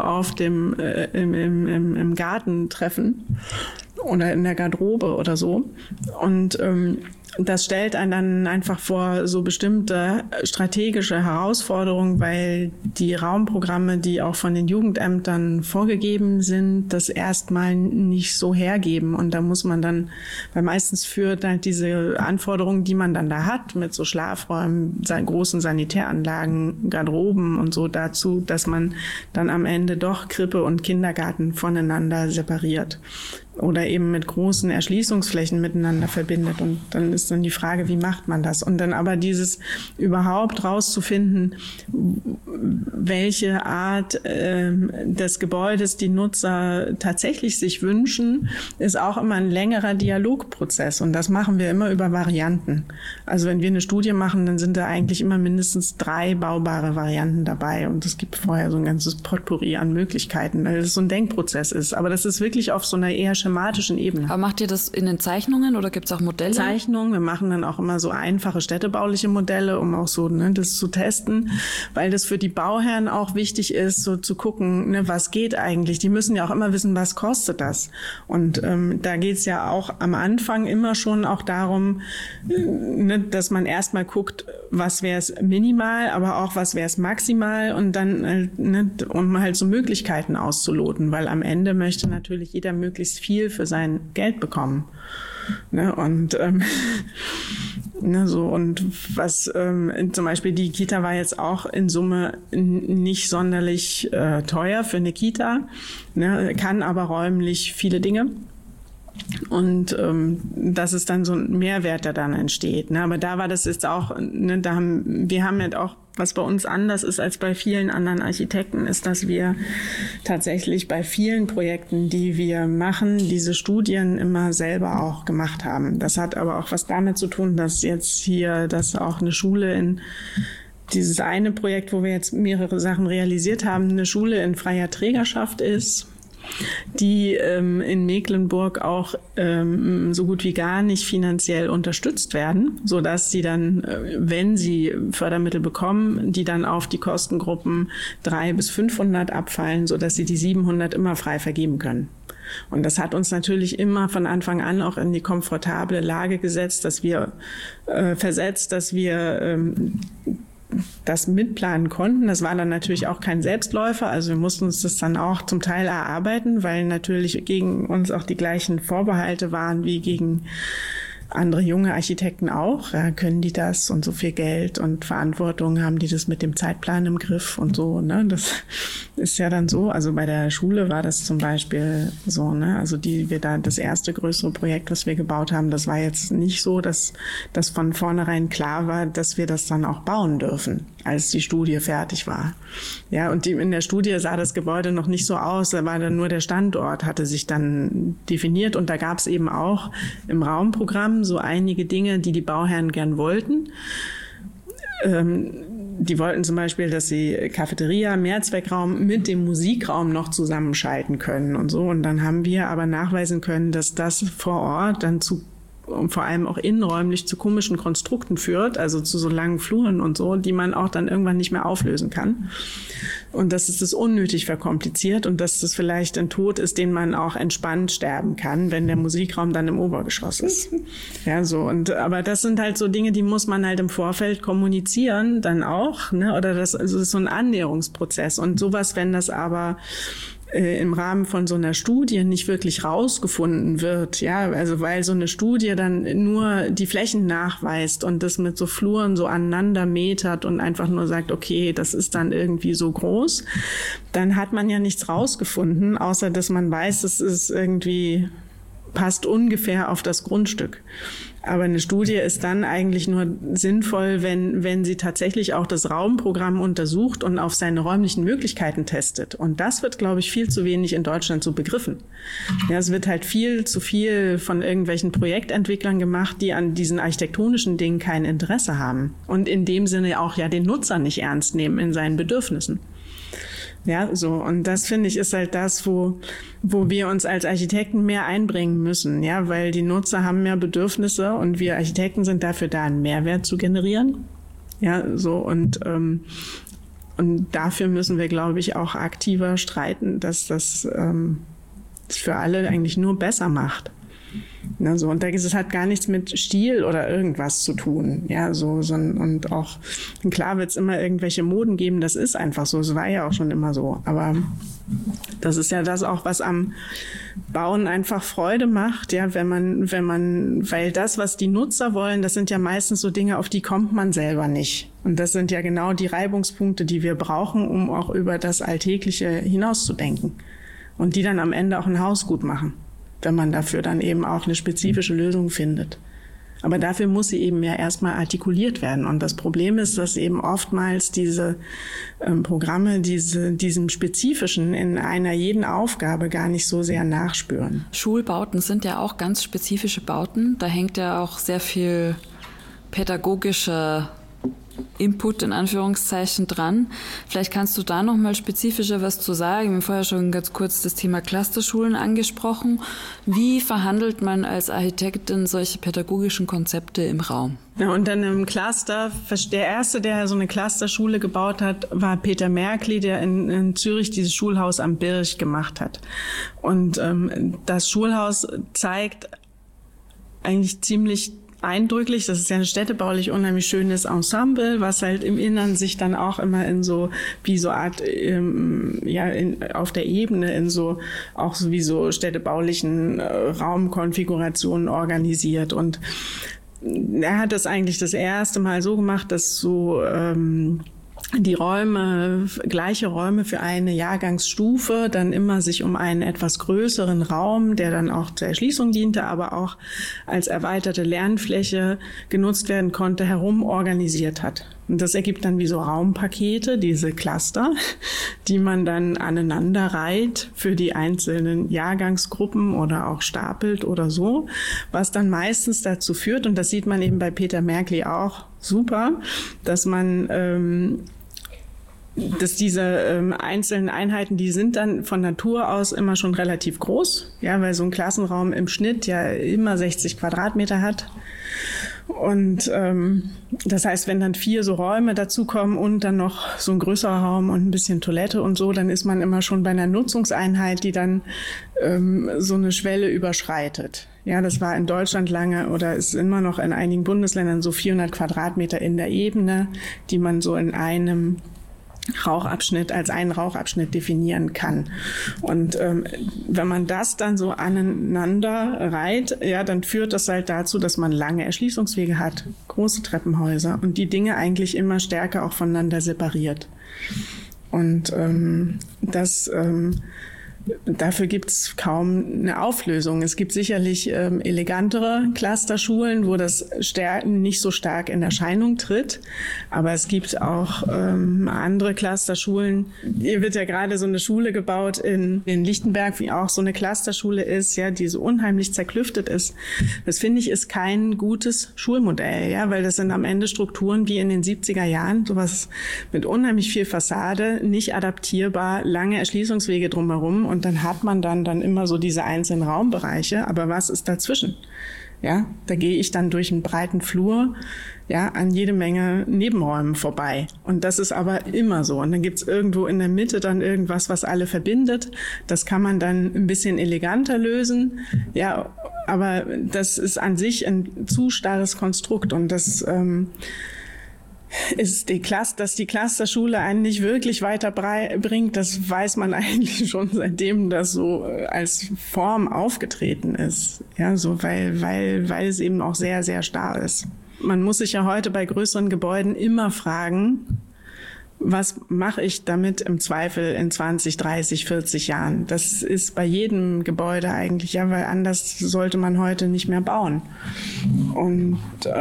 A: im Garten treffen oder in der Garderobe oder so. Und das stellt einen dann einfach vor so bestimmte strategische Herausforderungen, weil die Raumprogramme, die auch von den Jugendämtern vorgegeben sind, das erstmal nicht so hergeben. Und da muss man dann, weil meistens führt halt diese Anforderungen, die man dann da hat, mit so Schlafräumen, großen Sanitäranlagen, Garderoben und so dazu, dass man dann am Ende doch Krippe und Kindergarten voneinander separiert oder eben mit großen Erschließungsflächen miteinander verbindet. Und dann ist dann die Frage, wie macht man das? Und dann aber dieses überhaupt rauszufinden, welche Art des Gebäudes die Nutzer tatsächlich sich wünschen, ist auch immer ein längerer Dialogprozess. Und das machen wir immer über Varianten. Also wenn wir eine Studie machen, dann sind da eigentlich immer mindestens 3 baubare Varianten dabei. Und es gibt vorher so ein ganzes Potpourri an Möglichkeiten, weil es so ein Denkprozess ist. Aber das ist wirklich auf so einer eher schematischen Ebene.
B: Aber macht ihr das in den Zeichnungen oder gibt es auch Modelle?
A: Zeichnungen, wir machen dann auch immer so einfache städtebauliche Modelle, um auch so das zu testen, weil das für die Bauherren auch wichtig ist, so zu gucken, was geht eigentlich. Die müssen ja auch immer wissen, was kostet das. Und da geht es ja auch am Anfang immer schon auch darum, dass man erstmal guckt, was wäre es minimal, aber auch was wäre es maximal, und dann um halt so Möglichkeiten auszuloten, weil am Ende möchte natürlich jeder möglichst viel für sein Geld bekommen. Und und was zum Beispiel die Kita war jetzt auch in Summe nicht sonderlich teuer für eine Kita, kann aber räumlich viele Dinge. Und das ist dann so ein Mehrwert, der dann entsteht. Aber da war das jetzt auch, wir haben halt auch, was bei uns anders ist als bei vielen anderen Architekten, ist, dass wir tatsächlich bei vielen Projekten, die wir machen, diese Studien immer selber auch gemacht haben. Das hat aber auch was damit zu tun, dass jetzt hier, dass auch eine Schule dieses eine Projekt, wo wir jetzt mehrere Sachen realisiert haben, eine Schule in freier Trägerschaft ist, die in Mecklenburg auch so gut wie gar nicht finanziell unterstützt werden, so dass sie dann, wenn sie Fördermittel bekommen, die dann auf die Kostengruppen 300 bis 500 abfallen, so dass sie die 700 immer frei vergeben können. Und das hat uns natürlich immer von Anfang an auch in die komfortable Lage versetzt, dass wir das mitplanen konnten. Das war dann natürlich auch kein Selbstläufer. Also wir mussten uns das dann auch zum Teil erarbeiten, weil natürlich gegen uns auch die gleichen Vorbehalte waren wie gegen andere junge Architekten auch. Ja, können die das und so viel Geld und Verantwortung, haben die das mit dem Zeitplan im Griff und so, ne? Das ist ja dann so. Also bei der Schule war das zum Beispiel so, ne? Also das erste größere Projekt, was wir gebaut haben, das war jetzt nicht so, dass das von vornherein klar war, dass wir das dann auch bauen dürfen, als die Studie fertig war. Ja, und in der Studie sah das Gebäude noch nicht so aus, da war dann nur der Standort, hatte sich dann definiert, und da gab es eben auch im Raumprogramm so einige Dinge, die Bauherren gern wollten. Die wollten zum Beispiel, dass sie Cafeteria, Mehrzweckraum mit dem Musikraum noch zusammenschalten können und so. Und dann haben wir aber nachweisen können, dass das vor Ort dann vor allem auch innenräumlich zu komischen Konstrukten führt, also zu so langen Fluren und so, die man auch dann irgendwann nicht mehr auflösen kann. Und dass es das unnötig verkompliziert und dass das vielleicht ein Tod ist, den man auch entspannt sterben kann, wenn der Musikraum dann im Obergeschoss ist. Ja, so. Aber das sind halt so Dinge, die muss man halt im Vorfeld kommunizieren dann auch, ne? Oder das ist so ein Annäherungsprozess. Und sowas, wenn das aber im Rahmen von so einer Studie nicht wirklich rausgefunden wird, ja, also weil so eine Studie dann nur die Flächen nachweist und das mit so Fluren so aneinander metert und einfach nur sagt, okay, das ist dann irgendwie so groß, dann hat man ja nichts rausgefunden, außer dass man weiß, es ist irgendwie, passt ungefähr auf das Grundstück. Aber eine Studie ist dann eigentlich nur sinnvoll, wenn sie tatsächlich auch das Raumprogramm untersucht und auf seine räumlichen Möglichkeiten testet. Und das wird, glaube ich, viel zu wenig in Deutschland so begriffen. Ja, es wird halt viel zu viel von irgendwelchen Projektentwicklern gemacht, die an diesen architektonischen Dingen kein Interesse haben. Und in dem Sinne auch ja den Nutzer nicht ernst nehmen in seinen Bedürfnissen. Ja, so. Und das, finde ich, ist halt das, wo wir uns als Architekten mehr einbringen müssen. Ja, weil die Nutzer haben mehr Bedürfnisse und wir Architekten sind dafür da, einen Mehrwert zu generieren. Ja, so. Und dafür müssen wir, glaube ich, auch aktiver streiten, dass das für alle eigentlich nur besser macht. Na, so. Und das hat gar nichts mit Stil oder irgendwas zu tun. Ja, und auch, klar wird es immer irgendwelche Moden geben, das ist einfach so. Es war ja auch schon immer so. Aber das ist ja das auch, was am Bauen einfach Freude macht, ja, weil das, was die Nutzer wollen, das sind ja meistens so Dinge, auf die kommt man selber nicht. Und das sind ja genau die Reibungspunkte, die wir brauchen, um auch über das Alltägliche hinauszudenken. Und die dann am Ende auch ein Haus gut machen, wenn man dafür dann eben auch eine spezifische Lösung findet. Aber dafür muss sie eben ja erstmal artikuliert werden. Und das Problem ist, dass eben oftmals diese Programme diesem Spezifischen in einer jeden Aufgabe gar nicht so sehr nachspüren.
B: Schulbauten sind ja auch ganz spezifische Bauten. Da hängt ja auch sehr viel pädagogischer Input in Anführungszeichen dran. Vielleicht kannst du da noch mal spezifischer was zu sagen. Wir haben vorher schon ganz kurz das Thema Clusterschulen angesprochen. Wie verhandelt man als Architektin solche pädagogischen Konzepte im Raum?
A: Ja, und dann im Cluster, der erste, der so eine Clusterschule gebaut hat, war Peter Märkli, der in Zürich dieses Schulhaus am Birch gemacht hat. Und das Schulhaus zeigt eigentlich ziemlich eindrücklich, das ist ja ein städtebaulich unheimlich schönes Ensemble, was halt im Innern sich dann auch immer in so, wie so Art, auf der Ebene in so, auch so wie so städtebaulichen Raumkonfigurationen organisiert. Und er hat das eigentlich das erste Mal so gemacht, dass so, gleiche Räume für eine Jahrgangsstufe dann immer sich um einen etwas größeren Raum, der dann auch zur Erschließung diente, aber auch als erweiterte Lernfläche genutzt werden konnte, herum organisiert hat. Und das ergibt dann wie so Raumpakete, diese Cluster, die man dann aneinander reiht für die einzelnen Jahrgangsgruppen oder auch stapelt oder so, was dann meistens dazu führt, und das sieht man eben bei Peter Märkli auch super, dass man dass diese einzelnen Einheiten, die sind dann von Natur aus immer schon relativ groß, ja, weil so ein Klassenraum im Schnitt ja immer 60 Quadratmeter hat. Und das heißt, wenn dann 4 so Räume dazukommen und dann noch so ein größerer Raum und ein bisschen Toilette und so, dann ist man immer schon bei einer Nutzungseinheit, die dann so eine Schwelle überschreitet. Ja, das war in Deutschland lange oder ist immer noch in einigen Bundesländern so 400 Quadratmeter in der Ebene, die man so in einem Rauchabschnitt als einen Rauchabschnitt definieren kann. Und wenn man das dann so aneinander reiht, ja, dann führt das halt dazu, dass man lange Erschließungswege hat, große Treppenhäuser und die Dinge eigentlich immer stärker auch voneinander separiert. Und dafür gibt's kaum eine Auflösung. Es gibt sicherlich elegantere Clusterschulen, wo das nicht so stark in Erscheinung tritt. Aber es gibt auch andere Clusterschulen. Hier wird ja gerade so eine Schule gebaut in Lichtenberg, wie auch so eine Clusterschule ist, ja, die so unheimlich zerklüftet ist. Das finde ich ist kein gutes Schulmodell, ja, weil das sind am Ende Strukturen wie in den 70er Jahren, sowas mit unheimlich viel Fassade, nicht adaptierbar, lange Erschließungswege drumherum. Und dann hat man dann immer so diese einzelnen Raumbereiche. Aber was ist dazwischen? Ja, da gehe ich dann durch einen breiten Flur, ja, an jede Menge Nebenräumen vorbei. Und das ist aber immer so. Und dann gibt's irgendwo in der Mitte dann irgendwas, was alle verbindet. Das kann man dann ein bisschen eleganter lösen. Ja, aber das ist an sich ein zu starres Konstrukt. Und das dass die Clusterschule einen nicht wirklich weiterbringt, das weiß man eigentlich schon, seitdem das so als Form aufgetreten ist. Ja, so, weil es eben auch sehr, sehr starr ist. Man muss sich ja heute bei größeren Gebäuden immer fragen, was mache ich damit im Zweifel in 20, 30, 40 Jahren? Das ist bei jedem Gebäude eigentlich, ja, weil anders sollte man heute nicht mehr bauen. Und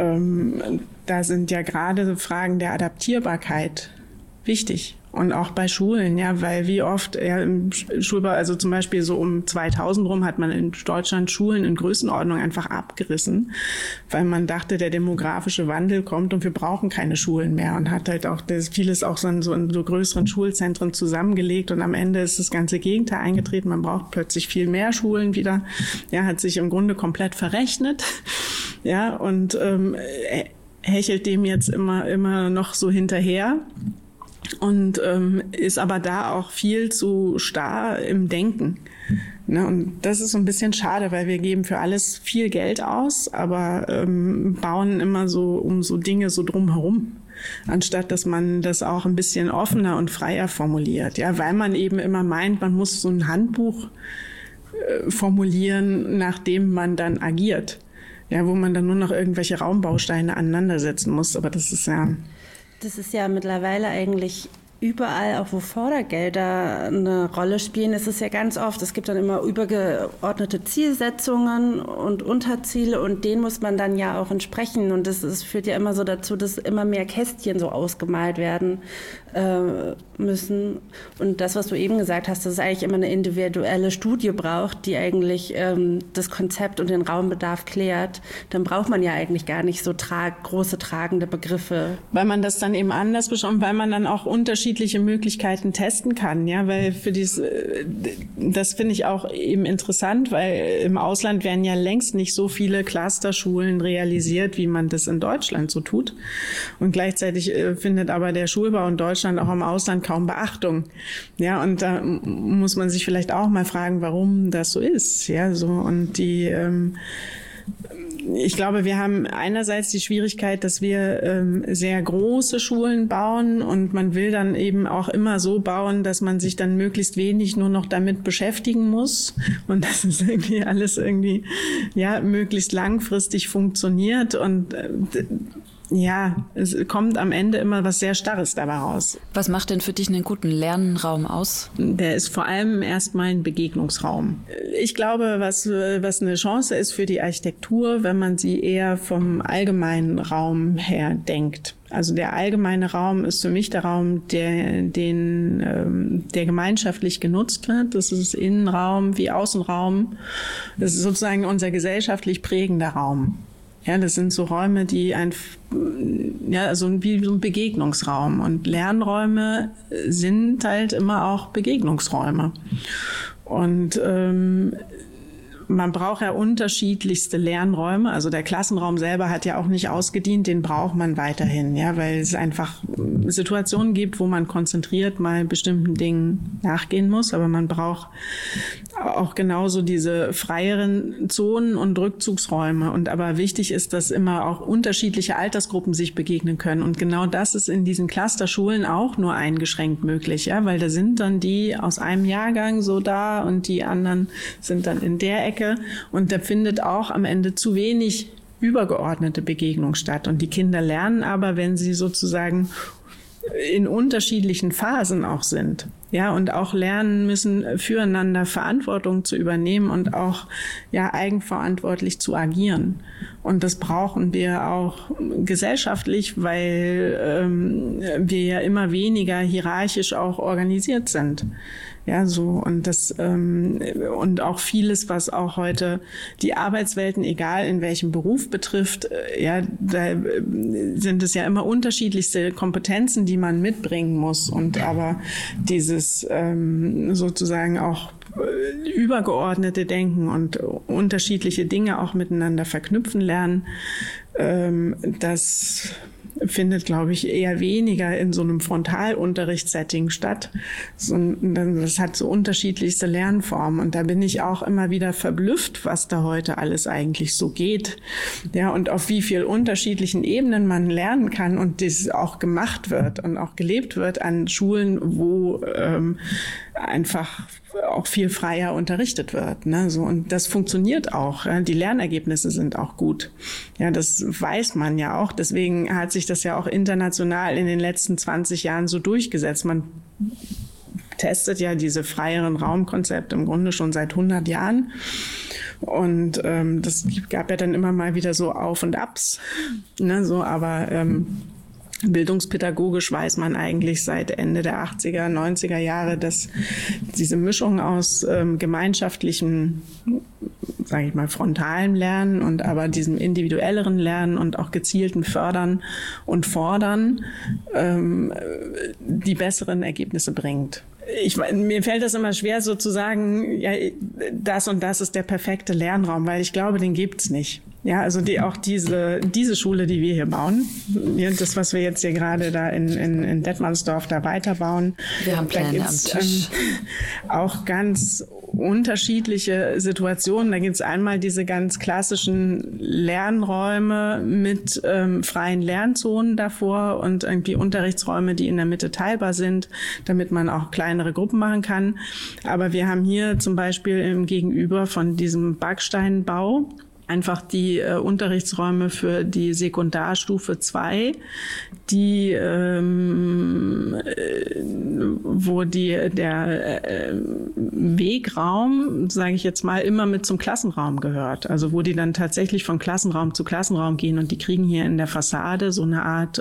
A: da sind ja gerade Fragen der Adaptierbarkeit wichtig. Und auch bei Schulen, ja, weil wie oft im Schulbau, also zum Beispiel so um 2000 rum hat man in Deutschland Schulen in Größenordnung einfach abgerissen, weil man dachte, der demografische Wandel kommt und wir brauchen keine Schulen mehr und hat halt auch vieles auch so in so größeren Schulzentren zusammengelegt und am Ende ist das ganze Gegenteil eingetreten. Man braucht plötzlich viel mehr Schulen wieder, ja, hat sich im Grunde komplett verrechnet, ja, und hechelt dem jetzt immer noch so hinterher. Und ist aber da auch viel zu starr im Denken. Ne? Und das ist so ein bisschen schade, weil wir geben für alles viel Geld aus, aber bauen immer so um so Dinge so drumherum, anstatt dass man das auch ein bisschen offener und freier formuliert. Ja, weil man eben immer meint, man muss so ein Handbuch formulieren, nach dem man dann agiert. Ja, wo man dann nur noch irgendwelche Raumbausteine aneinandersetzen muss. Aber das ist ja mittlerweile eigentlich überall, auch wo Fördergelder eine Rolle spielen, ist es ja ganz oft. Es gibt dann immer übergeordnete Zielsetzungen und Unterziele und denen muss man dann ja auch entsprechen. Und das führt ja immer so dazu, dass immer mehr Kästchen so ausgemalt werden müssen. Und das, was du eben gesagt hast, dass es eigentlich immer eine individuelle Studie braucht, die eigentlich das Konzept und den Raumbedarf klärt, dann braucht man ja eigentlich gar nicht so große tragende Begriffe. Weil man das dann eben anders beschreibt, weil man dann auch unterschiedliche Möglichkeiten testen kann, ja, weil das finde ich auch eben interessant, weil im Ausland werden ja längst nicht so viele Clusterschulen realisiert, wie man das in Deutschland so tut. Und gleichzeitig findet aber der Schulbau in Deutschland auch im Ausland kaum Beachtung. Ja, und da muss man sich vielleicht auch mal fragen, warum das so ist. Ja, so, und ich glaube, wir haben einerseits die Schwierigkeit, dass wir sehr große Schulen bauen und man will dann eben auch immer so bauen, dass man sich dann möglichst wenig nur noch damit beschäftigen muss und dass es irgendwie alles ja, möglichst langfristig funktioniert und ja, es kommt am Ende immer was sehr Starres dabei raus.
B: Was macht denn für dich einen guten Lernraum aus?
A: Der ist vor allem erstmal ein Begegnungsraum. Ich glaube, was eine Chance ist für die Architektur, wenn man sie eher vom allgemeinen Raum her denkt. Also der allgemeine Raum ist für mich der Raum, der gemeinschaftlich genutzt wird. Das ist Innenraum wie Außenraum. Das ist sozusagen unser gesellschaftlich prägender Raum. Ja, das sind so Räume, die also wie so ein Begegnungsraum. Und Lernräume sind halt immer auch Begegnungsräume. Und man braucht ja unterschiedlichste Lernräume. Also der Klassenraum selber hat ja auch nicht ausgedient, den braucht man weiterhin, ja, weil es einfach Situationen gibt, wo man konzentriert mal bestimmten Dingen nachgehen muss. Aber man braucht auch genauso diese freieren Zonen und Rückzugsräume. Und aber wichtig ist, dass immer auch unterschiedliche Altersgruppen sich begegnen können. Und genau das ist in diesen Clusterschulen auch nur eingeschränkt möglich, ja, weil da sind dann die aus einem Jahrgang so da und die anderen sind dann in der Ecke. Und da findet auch am Ende zu wenig übergeordnete Begegnung statt. Und die Kinder lernen aber, wenn sie sozusagen in unterschiedlichen Phasen auch sind. Ja, und auch lernen müssen, füreinander Verantwortung zu übernehmen und auch ja eigenverantwortlich zu agieren. Und das brauchen wir auch gesellschaftlich, weil wir ja immer weniger hierarchisch auch organisiert sind. Ja, so und das und auch vieles, was auch heute die Arbeitswelten, egal in welchem Beruf betrifft, ja, da sind es ja immer unterschiedlichste Kompetenzen, die man mitbringen muss. Und aber dieses sozusagen auch übergeordnete Denken und unterschiedliche Dinge auch miteinander verknüpfen lernen, das findet, glaube ich, eher weniger in so einem Frontalunterrichtssetting statt. Das hat so unterschiedlichste Lernformen. Und da bin ich auch immer wieder verblüfft, was da heute alles eigentlich so geht. Ja, und auf wie viel unterschiedlichen Ebenen man lernen kann und das auch gemacht wird und auch gelebt wird an Schulen, wo einfach auch viel freier unterrichtet wird. Ne? So, und das funktioniert auch. Ja? Die Lernergebnisse sind auch gut. Ja, das weiß man ja auch. Deswegen hat sich das ja auch international in den letzten 20 Jahren so durchgesetzt. Man testet ja diese freieren Raumkonzepte im Grunde schon seit 100 Jahren. Und das gab ja dann immer mal wieder so Auf und Abs. Ne? So, aber bildungspädagogisch weiß man eigentlich seit Ende der 80er, 90er Jahre, dass diese Mischung aus gemeinschaftlichem, sage ich mal, frontalem Lernen und aber diesem individuelleren Lernen und auch gezielten Fördern und Fordern die besseren Ergebnisse bringt. Mir fällt das immer schwer, so zu sagen, ja, das und das ist der perfekte Lernraum, weil ich glaube, den gibt's nicht. Ja, also diese Schule, die wir hier bauen, ja, das, was wir jetzt hier gerade da in Detmarsdorf da weiterbauen,
B: wir haben Pläne
A: da gibt's
B: am Tisch.
A: Auch ganz unterschiedliche Situationen. Da gibt's einmal diese ganz klassischen Lernräume mit freien Lernzonen davor und irgendwie Unterrichtsräume, die in der Mitte teilbar sind, damit man auch kleinere Gruppen machen kann. Aber wir haben hier zum Beispiel im Gegenüber von diesem Backsteinbau einfach die Unterrichtsräume für die Sekundarstufe 2, die wo der Wegraum, sage ich jetzt mal, immer mit zum Klassenraum gehört. Also wo die dann tatsächlich von Klassenraum zu Klassenraum gehen und die kriegen hier in der Fassade so eine Art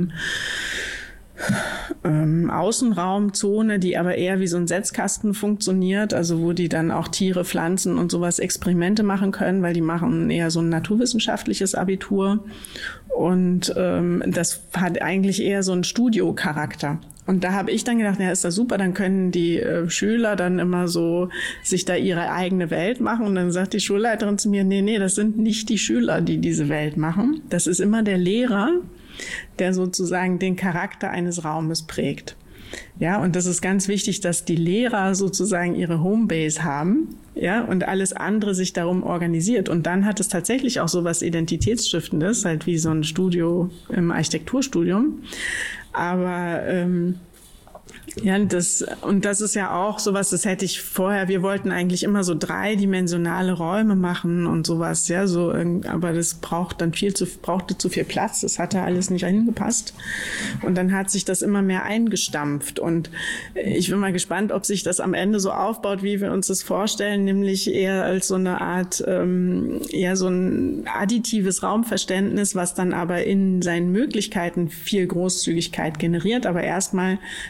A: Außenraumzone, die aber eher wie so ein Setzkasten funktioniert, also wo die dann auch Tiere, Pflanzen und sowas Experimente machen können, weil die machen eher so ein naturwissenschaftliches Abitur und das hat eigentlich eher so einen Studiocharakter. Und da habe ich dann gedacht, ja, ist das super, dann können die Schüler dann immer so sich da ihre eigene Welt machen. Und dann sagt die Schulleiterin zu mir, nee, das sind nicht die Schüler, die diese Welt machen. Das ist immer der Lehrer, der sozusagen den Charakter eines Raumes prägt. Ja, und das ist ganz wichtig, dass die Lehrer sozusagen ihre Homebase haben, ja, und alles andere sich darum organisiert. Und dann hat es tatsächlich auch so was Identitätsstiftendes, halt wie so ein Studio im Architekturstudium. Aber ja, das ist ja auch sowas, das hätte ich vorher, wir wollten eigentlich immer so dreidimensionale Räume machen und sowas, ja, so, aber das brauchte zu viel Platz, das hatte alles nicht hingepasst. Und dann hat sich das immer mehr eingestampft. Und ich bin mal gespannt, ob sich das am Ende so aufbaut, wie wir uns das vorstellen, nämlich eher als so eine Art, eher so ein additives Raumverständnis, was dann aber in seinen Möglichkeiten viel Großzügigkeit generiert, aber erstmal zumindest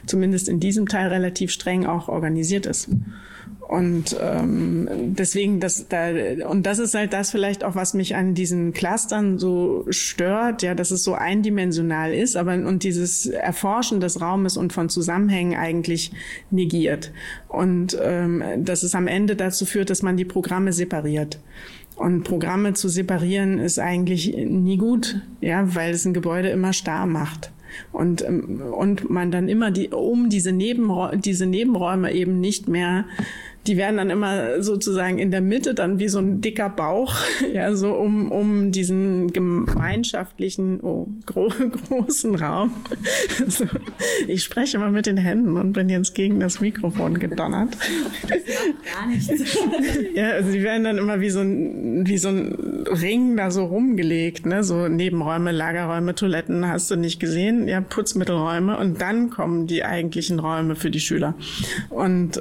A: zumindest in diesem Teil relativ streng auch organisiert ist. Und deswegen, das ist halt das vielleicht auch, was mich an diesen Clustern so stört, ja, dass es so eindimensional ist, und dieses Erforschen des Raumes und von Zusammenhängen eigentlich negiert. Und dass es am Ende dazu führt, dass man die Programme separiert. Und Programme zu separieren ist eigentlich nie gut, ja, weil es ein Gebäude immer starr macht. Und man dann immer diese Nebenräume eben nicht mehr, die werden dann immer sozusagen in der Mitte dann wie so ein dicker Bauch, ja, so um diesen gemeinschaftlichen, großen Raum. So, ich spreche immer mit den Händen und bin jetzt gegen das Mikrofon gedonnert. Das macht gar nichts. Ja, also die werden dann immer wie so ein Ring da so rumgelegt, ne, so Nebenräume, Lagerräume, Toiletten, hast du nicht gesehen, ja, Putzmittelräume, und dann kommen die eigentlichen Räume für die Schüler. Und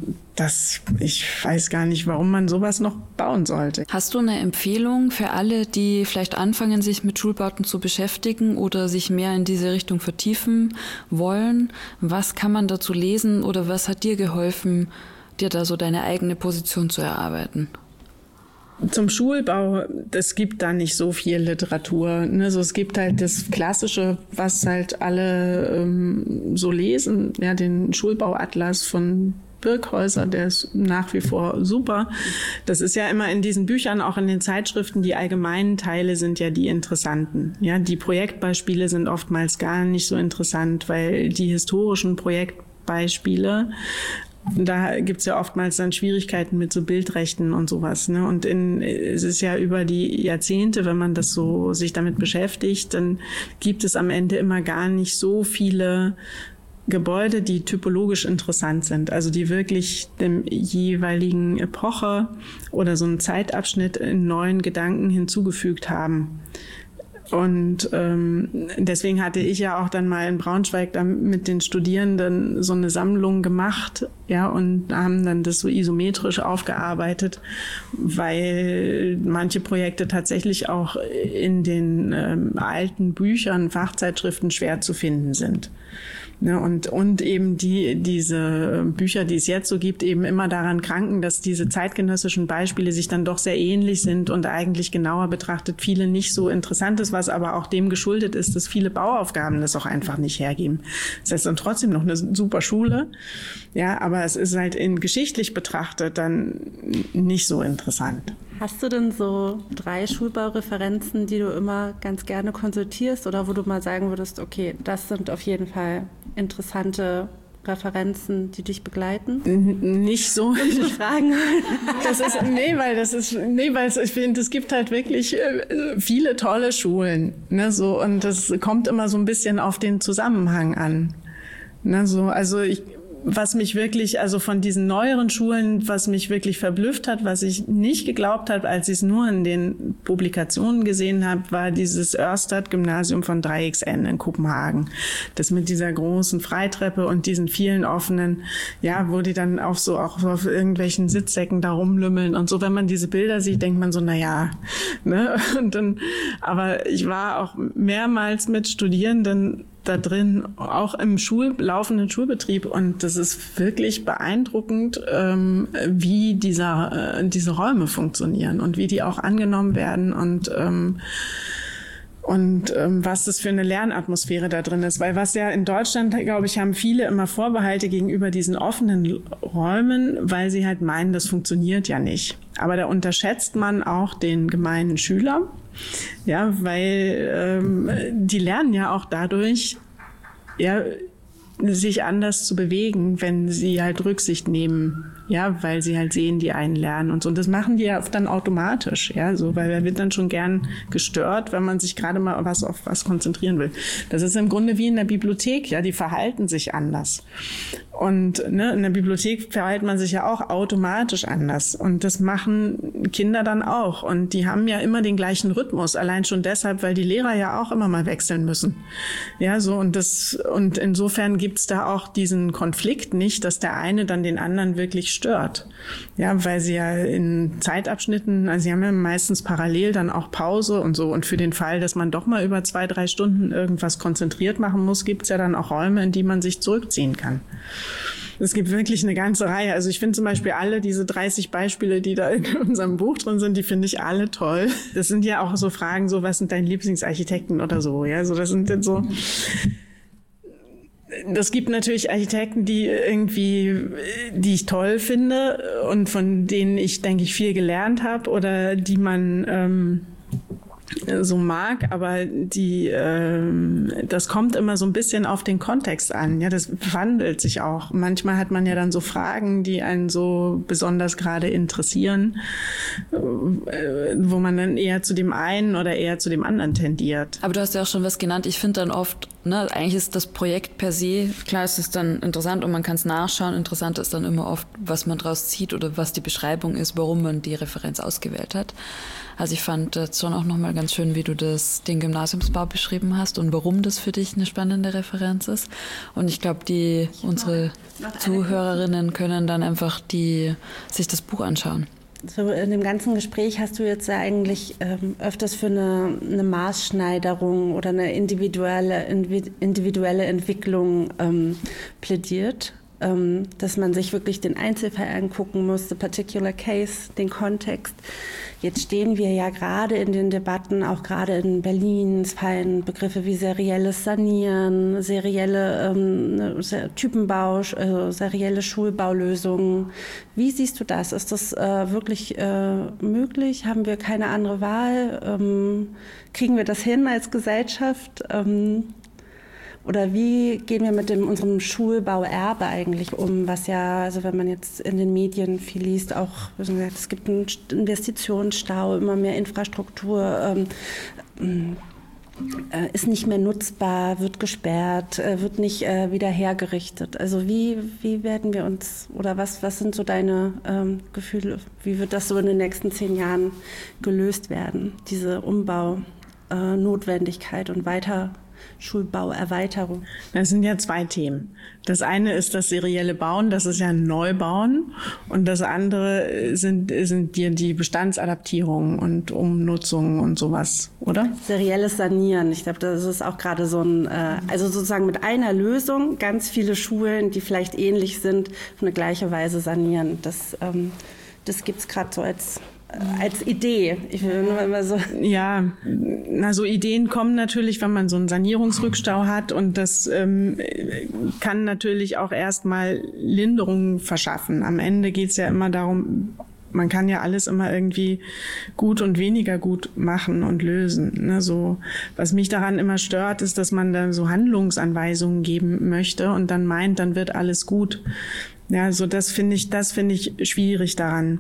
A: ich weiß gar nicht, warum man sowas noch bauen sollte.
B: Hast du eine Empfehlung für alle, die vielleicht anfangen, sich mit Schulbauten zu beschäftigen oder sich mehr in diese Richtung vertiefen wollen? Was kann man dazu lesen oder was hat dir geholfen, dir da so deine eigene Position zu erarbeiten?
A: Zum Schulbau, es gibt da nicht so viel Literatur. Ne? So, es gibt halt das Klassische, was halt alle so lesen, ja, den Schulbauatlas von Birkhäuser, der ist nach wie vor super. Das ist ja immer in diesen Büchern, auch in den Zeitschriften, die allgemeinen Teile sind ja die interessanten. Ja, die Projektbeispiele sind oftmals gar nicht so interessant, weil die historischen Projektbeispiele, da gibt's ja oftmals dann Schwierigkeiten mit so Bildrechten und sowas, ne? Und es ist ja über die Jahrzehnte, wenn man das so sich damit beschäftigt, dann gibt es am Ende immer gar nicht so viele Gebäude, die typologisch interessant sind, also die wirklich dem jeweiligen Epoche oder so einen Zeitabschnitt in neuen Gedanken hinzugefügt haben. Und deswegen hatte ich ja auch dann mal in Braunschweig dann mit den Studierenden so eine Sammlung gemacht, ja, und haben dann das so isometrisch aufgearbeitet, weil manche Projekte tatsächlich auch in den alten Büchern, Fachzeitschriften schwer zu finden sind. Ne, und eben diese Bücher, die es jetzt so gibt, eben immer daran kranken, dass diese zeitgenössischen Beispiele sich dann doch sehr ähnlich sind und eigentlich genauer betrachtet viele nicht so interessant ist, was aber auch dem geschuldet ist, dass viele Bauaufgaben das auch einfach nicht hergeben. Das heißt dann trotzdem noch eine super Schule, ja, aber es ist halt geschichtlich betrachtet dann nicht so interessant.
C: Hast du denn so 3 Schulbaureferenzen, die du immer ganz gerne konsultierst oder wo du mal sagen würdest, okay, das sind auf jeden Fall interessante Referenzen, die dich begleiten?
A: Nicht so.
C: Fragen.
A: Weil ich finde, es gibt halt wirklich viele tolle Schulen, ne, so, und das kommt immer so ein bisschen auf den Zusammenhang an. Ne, so, was mich wirklich, also von diesen neueren Schulen, was mich wirklich verblüfft hat, was ich nicht geglaubt habe, als ich es nur in den Publikationen gesehen habe, war dieses Ørstad-Gymnasium von 3XN in Kopenhagen. Das mit dieser großen Freitreppe und diesen vielen offenen, ja, wo die dann auch auf irgendwelchen Sitzsäcken da rumlümmeln und so. Wenn man diese Bilder sieht, denkt man so, naja, ne? Und dann, aber ich war auch mehrmals mit Studierenden da drin, auch im laufenden Schulbetrieb, und das ist wirklich beeindruckend, wie diese Räume funktionieren und wie die auch angenommen werden und was das für eine Lernatmosphäre da drin ist. Weil was ja in Deutschland, glaube ich, haben viele immer Vorbehalte gegenüber diesen offenen Räumen, weil sie halt meinen, das funktioniert ja nicht. Aber da unterschätzt man auch den gemeinen Schüler, ja, weil die lernen ja auch dadurch, ja, sich anders zu bewegen, wenn sie halt Rücksicht nehmen, ja, weil sie halt sehen, die einen lernen und so. Und das machen die ja dann automatisch, ja, so, weil er wird dann schon gern gestört, wenn man sich gerade mal auf was konzentrieren will. Das ist im Grunde wie in der Bibliothek, ja, die verhalten sich anders. Und in der Bibliothek verhält man sich ja auch automatisch anders. Und das machen Kinder dann auch. Und die haben ja immer den gleichen Rhythmus. Allein schon deshalb, weil die Lehrer ja auch immer mal wechseln müssen. Ja, so und insofern gibt's da auch diesen Konflikt nicht, dass der eine dann den anderen wirklich stört. Ja, weil sie ja in Zeitabschnitten, also sie haben ja meistens parallel dann auch Pause und so. Und für den Fall, dass man doch mal über 2-3 Stunden irgendwas konzentriert machen muss, gibt's ja dann auch Räume, in die man sich zurückziehen kann. Es gibt wirklich eine ganze Reihe. Also ich finde zum Beispiel alle diese 30 Beispiele, die da in unserem Buch drin sind, die finde ich alle toll. Das sind ja auch so Fragen, so was sind deine Lieblingsarchitekten oder so. Ja, so das sind dann so. Das gibt natürlich Architekten, die ich toll finde und von denen ich, denke ich, viel gelernt habe oder die man so mag, aber das kommt immer so ein bisschen auf den Kontext an. Ja, das wandelt sich auch. Manchmal hat man ja dann so Fragen, die einen so besonders gerade interessieren, wo man dann eher zu dem einen oder eher zu dem anderen tendiert.
B: Aber du hast ja auch schon was genannt. Ich finde dann oft, eigentlich ist das Projekt per se, klar, es ist dann interessant und man kann es nachschauen. Interessant ist dann immer oft, was man draus zieht oder was die Beschreibung ist, warum man die Referenz ausgewählt hat. Also ich fand das schon auch nochmal ganz schön, wie du den Gymnasiumsbau beschrieben hast und warum das für dich eine spannende Referenz ist. Und ich glaube, unsere Zuhörerinnen können dann einfach sich das Buch anschauen.
C: So in dem ganzen Gespräch hast du jetzt ja eigentlich öfters für eine Maßschneiderung oder eine individuelle Entwicklung plädiert. Dass man sich wirklich den Einzelfall angucken muss, the particular case, den Kontext. Jetzt stehen wir ja gerade in den Debatten, auch gerade in Berlin, es fallen Begriffe wie serielles Sanieren, serielle Typenbau, serielle Schulbaulösungen. Wie siehst du das? Ist das wirklich möglich? Haben wir keine andere Wahl? Kriegen wir das hin als Gesellschaft? Oder wie gehen wir mit unserem Schulbauerbe eigentlich um, was ja, also wenn man jetzt in den Medien viel liest, auch, wie gesagt, es gibt einen Investitionsstau, immer mehr Infrastruktur, ist nicht mehr nutzbar, wird gesperrt, wird nicht wieder hergerichtet. Also wie werden wir uns, oder was sind so deine Gefühle, wie wird das so in den nächsten 10 Jahren gelöst werden, diese Umbau-Notwendigkeit und Schulbauerweiterung?
A: Das sind ja 2 Themen. Das eine ist das serielle Bauen, das ist ja ein Neubauen. Und das andere sind die Bestandsadaptierungen und Umnutzungen und sowas, oder?
C: Serielles Sanieren. Ich glaube, das ist auch gerade so also sozusagen mit einer Lösung ganz viele Schulen, die vielleicht ähnlich sind, auf eine gleiche Weise sanieren. Das gibt es gerade so als Idee. Ich will nur immer so.
A: Ja, so Ideen kommen natürlich, wenn man so einen Sanierungsrückstau hat und das kann natürlich auch erstmal Linderungen verschaffen. Am Ende geht's ja immer darum, man kann ja alles immer irgendwie gut und weniger gut machen und lösen. So, was mich daran immer stört, ist, dass man dann so Handlungsanweisungen geben möchte und dann meint, dann wird alles gut. Ja, so das finde ich schwierig daran.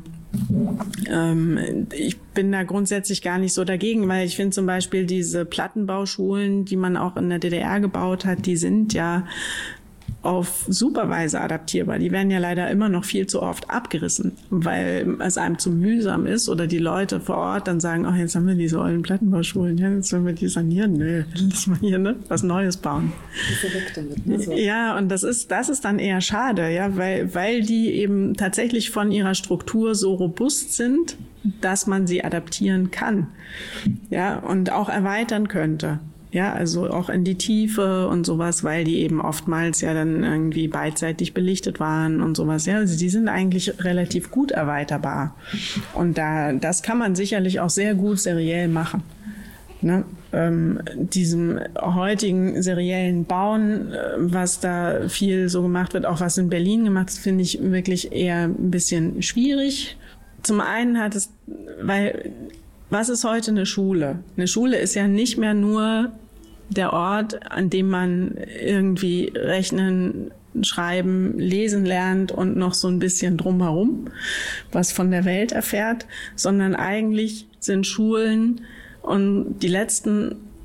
A: Ich bin da grundsätzlich gar nicht so dagegen, weil ich finde zum Beispiel diese Plattenbauschulen, die man auch in der DDR gebaut hat, die sind ja auf super Weise adaptierbar. Die werden ja leider immer noch viel zu oft abgerissen, weil es einem zu mühsam ist oder die Leute vor Ort dann sagen, ach, jetzt haben wir diese ollen Plattenbauschulen, ja, jetzt sollen wir die sanieren. Nö, lass mal hier was Neues bauen. Ja, und das ist dann eher schade, ja, weil die eben tatsächlich von ihrer Struktur so robust sind, dass man sie adaptieren kann, ja, und auch erweitern könnte. Ja, also auch in die Tiefe und sowas, weil die eben oftmals ja dann irgendwie beidseitig belichtet waren und sowas. Ja, also die sind eigentlich relativ gut erweiterbar. Und das kann man sicherlich auch sehr gut seriell machen. Ne? Diesem heutigen seriellen Bauen, was da viel so gemacht wird, auch was in Berlin gemacht wird, finde ich wirklich eher ein bisschen schwierig. Zum einen weil was ist heute eine Schule? Eine Schule ist ja nicht mehr nur der Ort, an dem man irgendwie rechnen, schreiben, lesen lernt und noch so ein bisschen drumherum was von der Welt erfährt, sondern eigentlich sind Schulen und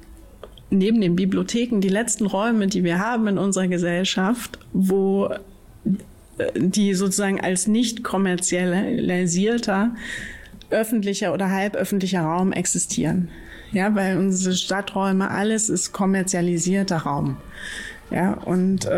A: neben den Bibliotheken, die letzten Räume, die wir haben in unserer Gesellschaft, wo die sozusagen als nicht kommerzialisierter öffentlicher oder halböffentlicher Raum existieren. Ja, weil unsere Stadträume, alles ist kommerzialisierter Raum. Ja, und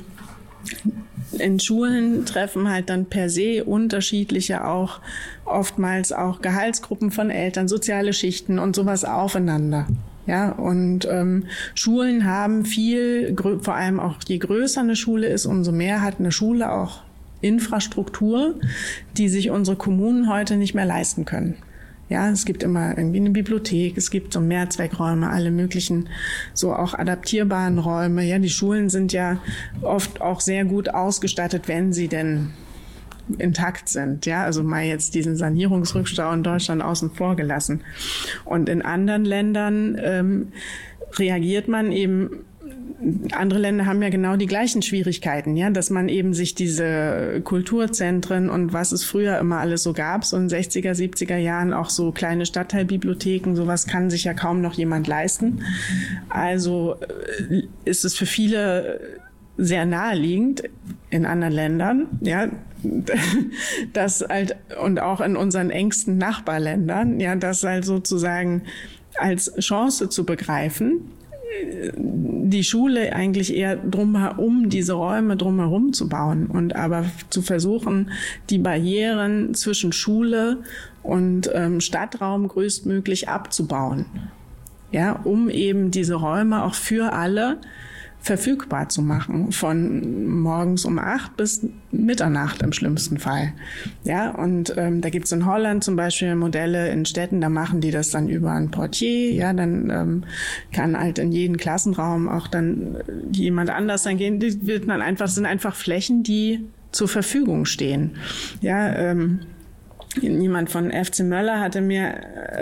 A: in Schulen treffen halt dann per se unterschiedliche auch, oftmals auch Gehaltsgruppen von Eltern, soziale Schichten und sowas aufeinander. Ja, und Schulen haben viel, vor allem auch je größer eine Schule ist, umso mehr hat eine Schule auch Infrastruktur, die sich unsere Kommunen heute nicht mehr leisten können. Ja, es gibt immer irgendwie eine Bibliothek, es gibt so Mehrzweckräume, alle möglichen, so auch adaptierbaren Räume. Ja, die Schulen sind ja oft auch sehr gut ausgestattet, wenn sie denn intakt sind. Ja, also mal jetzt diesen Sanierungsrückstau in Deutschland außen vor gelassen. Und in anderen Ländern reagiert man eben. Andere Länder haben ja genau die gleichen Schwierigkeiten, ja, dass man eben sich diese Kulturzentren und was es früher immer alles so gab, so in 60er, 70er Jahren auch so kleine Stadtteilbibliotheken, sowas kann sich ja kaum noch jemand leisten. Also ist es für viele sehr naheliegend in anderen Ländern, ja, das halt, und auch in unseren engsten Nachbarländern, ja, das halt sozusagen als Chance zu begreifen, die Schule eigentlich eher um diese Räume drumherum zu bauen und aber zu versuchen, die Barrieren zwischen Schule und Stadtraum größtmöglich abzubauen. Ja, um eben diese Räume auch für alle verfügbar zu machen, von morgens um 8 bis Mitternacht im schlimmsten Fall. Ja, und da gibt's in Holland zum Beispiel Modelle in Städten, da machen die das dann über ein Portier, ja, dann kann halt in jeden Klassenraum auch dann jemand anders dann gehen, die wird dann einfach, das sind einfach Flächen, die zur Verfügung stehen. Ja, jemand von FC Möller hatte mir,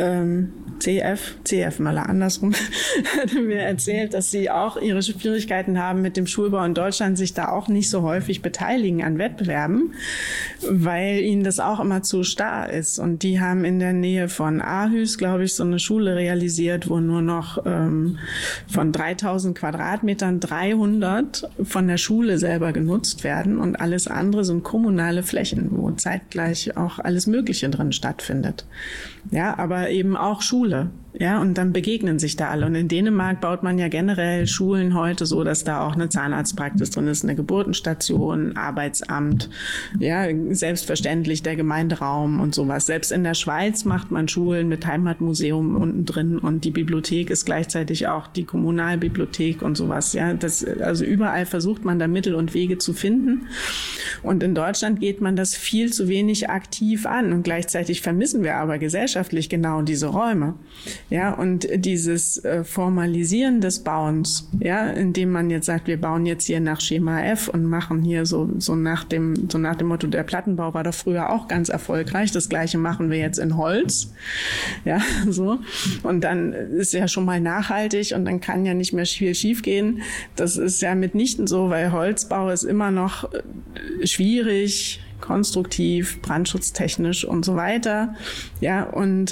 A: CF Möller, andersrum, hatte mir erzählt, dass sie auch ihre Schwierigkeiten haben mit dem Schulbau in Deutschland, sich da auch nicht so häufig beteiligen an Wettbewerben, weil ihnen das auch immer zu starr ist. Und die haben in der Nähe von Aarhus, glaube ich, so eine Schule realisiert, wo nur noch von 3000 Quadratmetern 300 von der Schule selber genutzt werden und alles andere sind kommunale Flächen, wo zeitgleich auch alles Mögliche drin stattfindet. Ja, aber eben auch Schule. Ja, und dann begegnen sich da alle. Und in Dänemark baut man ja generell Schulen heute so, dass da auch eine Zahnarztpraxis drin ist, eine Geburtenstation, Arbeitsamt, ja, selbstverständlich der Gemeinderaum und sowas. Selbst in der Schweiz macht man Schulen mit Heimatmuseum unten drin und die Bibliothek ist gleichzeitig auch die Kommunalbibliothek und sowas. Ja, also überall versucht man da Mittel und Wege zu finden. Und in Deutschland geht man das viel zu wenig aktiv an und gleichzeitig vermissen wir aber gesellschaftlich genau diese Räume. Ja, und dieses Formalisieren des Bauens, ja, indem man jetzt sagt, wir bauen jetzt hier nach Schema F und machen hier so nach dem Motto, der Plattenbau war doch früher auch ganz erfolgreich, das Gleiche machen wir jetzt in Holz, ja, so. Und dann ist ja schon mal nachhaltig und dann kann ja nicht mehr viel schief gehen. Das ist ja mitnichten so, weil Holzbau ist immer noch schwierig, konstruktiv, brandschutztechnisch und so weiter, ja,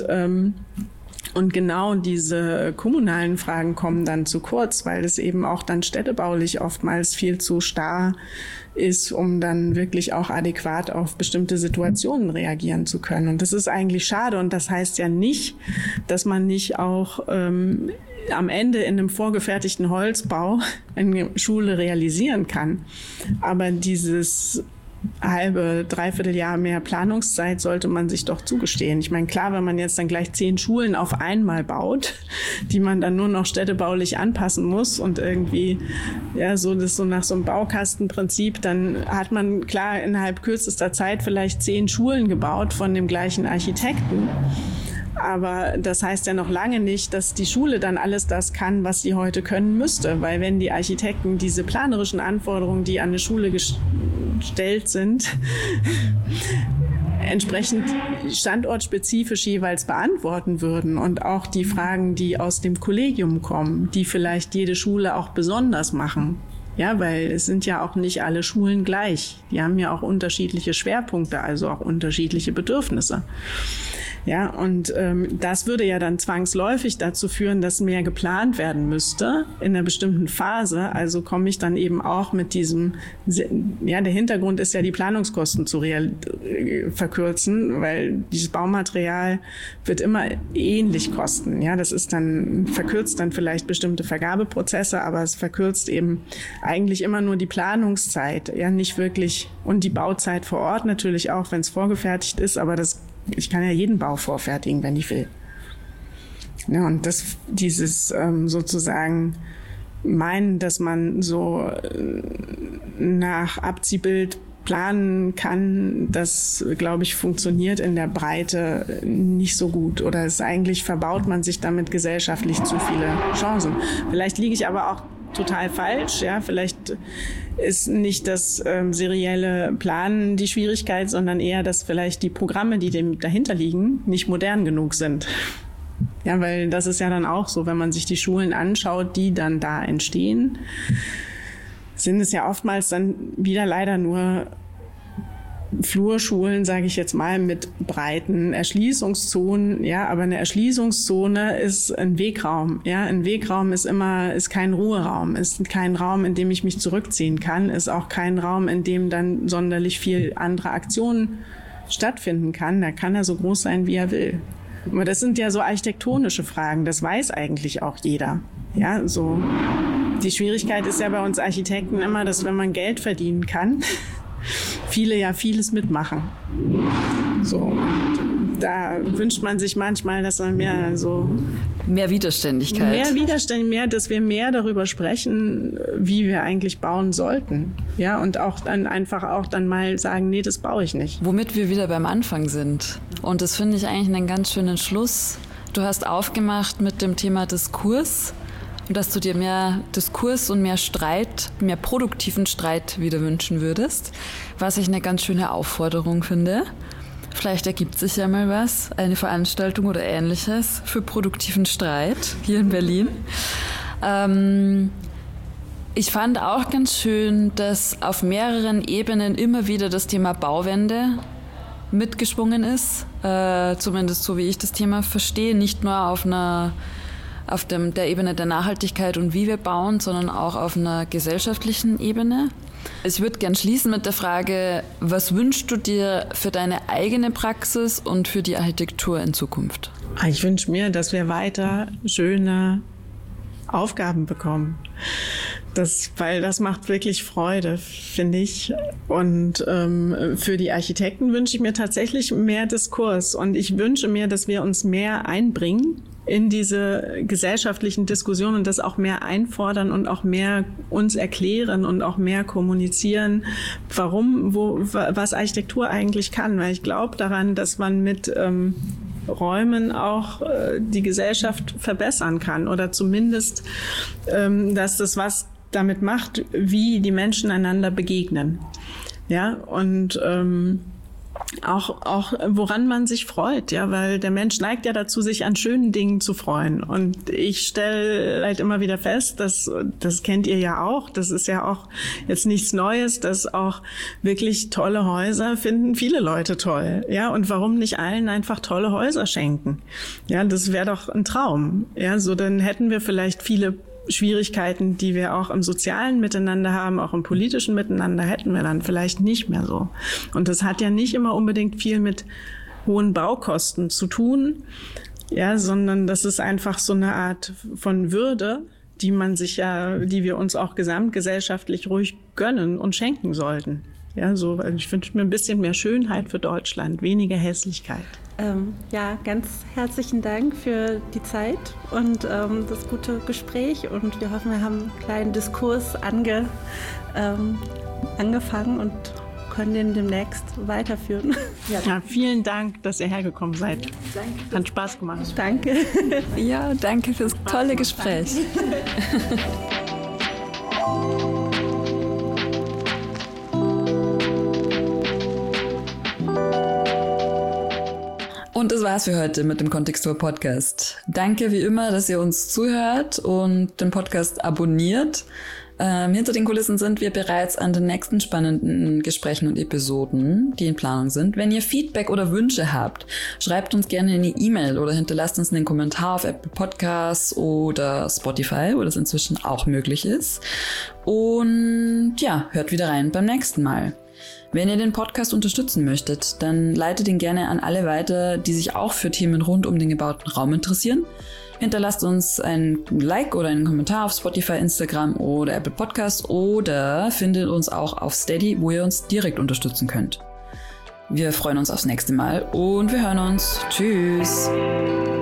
A: und genau diese kommunalen Fragen kommen dann zu kurz, weil es eben auch dann städtebaulich oftmals viel zu starr ist, um dann wirklich auch adäquat auf bestimmte Situationen reagieren zu können. Und das ist eigentlich schade. Und das heißt ja nicht, dass man nicht auch am Ende in einem vorgefertigten Holzbau eine Schule realisieren kann. Aber dieses dreiviertel Jahr mehr Planungszeit sollte man sich doch zugestehen. Ich meine, klar, wenn man jetzt dann gleich 10 Schulen auf einmal baut, die man dann nur noch städtebaulich anpassen muss und irgendwie, ja, so das so nach so einem Baukastenprinzip, dann hat man klar innerhalb kürzester Zeit vielleicht 10 Schulen gebaut von dem gleichen Architekten. Aber das heißt ja noch lange nicht, dass die Schule dann alles das kann, was sie heute können müsste. Weil wenn die Architekten diese planerischen Anforderungen, die an eine Schule gestellt sind, entsprechend standortspezifisch jeweils beantworten würden und auch die Fragen, die aus dem Kollegium kommen, die vielleicht jede Schule auch besonders machen. Ja, weil es sind ja auch nicht alle Schulen gleich. Die haben ja auch unterschiedliche Schwerpunkte, also auch unterschiedliche Bedürfnisse. Ja, und das würde ja dann zwangsläufig dazu führen, dass mehr geplant werden müsste in einer bestimmten Phase. Also komme ich dann eben auch mit diesem, ja, der Hintergrund ist ja, die Planungskosten zu verkürzen, weil dieses Baumaterial wird immer ähnlich kosten. Ja, das ist dann, verkürzt dann vielleicht bestimmte Vergabeprozesse, aber es verkürzt eben eigentlich immer nur die Planungszeit, ja, nicht wirklich, und die Bauzeit vor Ort natürlich auch, wenn es vorgefertigt ist, aber ich kann ja jeden Bau vorfertigen, wenn ich will. Ja, und dieses sozusagen meinen, dass man so nach Abziehbild planen kann, das, glaube ich, funktioniert in der Breite nicht so gut. Oder eigentlich verbaut man sich damit gesellschaftlich zu viele Chancen. Vielleicht liege ich aber auch total falsch. Ja, vielleicht ist nicht das serielle Planen die Schwierigkeit, sondern eher, dass vielleicht die Programme, die dem dahinter liegen, nicht modern genug sind. Ja, weil das ist ja dann auch so, wenn man sich die Schulen anschaut, die dann da entstehen, sind es ja oftmals dann wieder leider nur Flurschulen, sage ich jetzt mal, mit breiten Erschließungszonen. Ja, aber eine Erschließungszone ist ein Wegraum. Ja, ein Wegraum ist kein Ruheraum, ist kein Raum, in dem ich mich zurückziehen kann, ist auch kein Raum, in dem dann sonderlich viel andere Aktionen stattfinden kann. Da kann er so groß sein, wie er will. Aber das sind ja so architektonische Fragen. Das weiß eigentlich auch jeder. Ja, so. Die Schwierigkeit ist ja bei uns Architekten immer, dass wenn man Geld verdienen kann, viele ja vieles mitmachen. So. Da wünscht man sich manchmal, dass man mehr
B: Widerständigkeit.
A: Dass wir mehr darüber sprechen, wie wir eigentlich bauen sollten. Ja, und auch dann einfach auch dann mal sagen, nee, das baue ich nicht.
B: Womit wir wieder beim Anfang sind. Und das finde ich eigentlich einen ganz schönen Schluss. Du hast aufgemacht mit dem Thema Diskurs. Und dass du dir mehr Diskurs und mehr Streit, mehr produktiven Streit wieder wünschen würdest, was ich eine ganz schöne Aufforderung finde. Vielleicht ergibt sich ja mal was, eine Veranstaltung oder Ähnliches für produktiven Streit hier in Berlin. Ich fand auch ganz schön, dass auf mehreren Ebenen immer wieder das Thema Bauwende mitgeschwungen ist, zumindest so wie ich das Thema verstehe, nicht nur auf der Ebene der Nachhaltigkeit und wie wir bauen, sondern auch auf einer gesellschaftlichen Ebene. Ich würde gern schließen mit der Frage, was wünschst du dir für deine eigene Praxis und für die Architektur in Zukunft?
A: Ich wünsche mir, dass wir weiter schöne Aufgaben bekommen. Weil das macht wirklich Freude, finde ich. Und für die Architekten wünsche ich mir tatsächlich mehr Diskurs. Und ich wünsche mir, dass wir uns mehr einbringen in diese gesellschaftlichen Diskussionen und das auch mehr einfordern und auch mehr uns erklären und auch mehr kommunizieren, was Architektur eigentlich kann. Weil ich glaube daran, dass man mit Räumen auch die Gesellschaft verbessern kann oder zumindest, dass das was damit macht, wie die Menschen einander begegnen. Ja, und auch woran man sich freut, ja, weil der Mensch neigt ja dazu, sich an schönen Dingen zu freuen. Und ich stelle halt immer wieder fest, das kennt ihr ja auch, das ist ja auch jetzt nichts Neues, dass auch wirklich tolle Häuser finden viele Leute toll, ja. Und warum nicht allen einfach tolle Häuser schenken? Ja, das wäre doch ein Traum, ja. So dann hätten wir vielleicht viele Schwierigkeiten, die wir auch im sozialen Miteinander haben, auch im politischen Miteinander, hätten wir dann vielleicht nicht mehr so. Und das hat ja nicht immer unbedingt viel mit hohen Baukosten zu tun, ja, sondern das ist einfach so eine Art von Würde, die wir uns auch gesamtgesellschaftlich ruhig gönnen und schenken sollten. Ja, so, ich wünsche mir ein bisschen mehr Schönheit für Deutschland, weniger Hässlichkeit.
C: Ganz herzlichen Dank für die Zeit und das gute Gespräch. Und wir hoffen, wir haben einen kleinen Diskurs angefangen und können den demnächst weiterführen.
A: Ja, vielen Dank, dass ihr hergekommen seid. Danke. Hat Spaß gemacht.
C: Danke.
B: Ja, danke fürs tolle Gespräch. Und das war's für heute mit dem Kontextur-Podcast. Danke wie immer, dass ihr uns zuhört und den Podcast abonniert. Hinter den Kulissen sind wir bereits an den nächsten spannenden Gesprächen und Episoden, die in Planung sind. Wenn ihr Feedback oder Wünsche habt, schreibt uns gerne eine E-Mail oder hinterlasst uns einen Kommentar auf Apple Podcasts oder Spotify, wo das inzwischen auch möglich ist. Und ja, hört wieder rein beim nächsten Mal. Wenn ihr den Podcast unterstützen möchtet, dann leitet ihn gerne an alle weiter, die sich auch für Themen rund um den gebauten Raum interessieren. Hinterlasst uns ein Like oder einen Kommentar auf Spotify, Instagram oder Apple Podcasts oder findet uns auch auf Steady, wo ihr uns direkt unterstützen könnt. Wir freuen uns aufs nächste Mal und wir hören uns. Tschüss!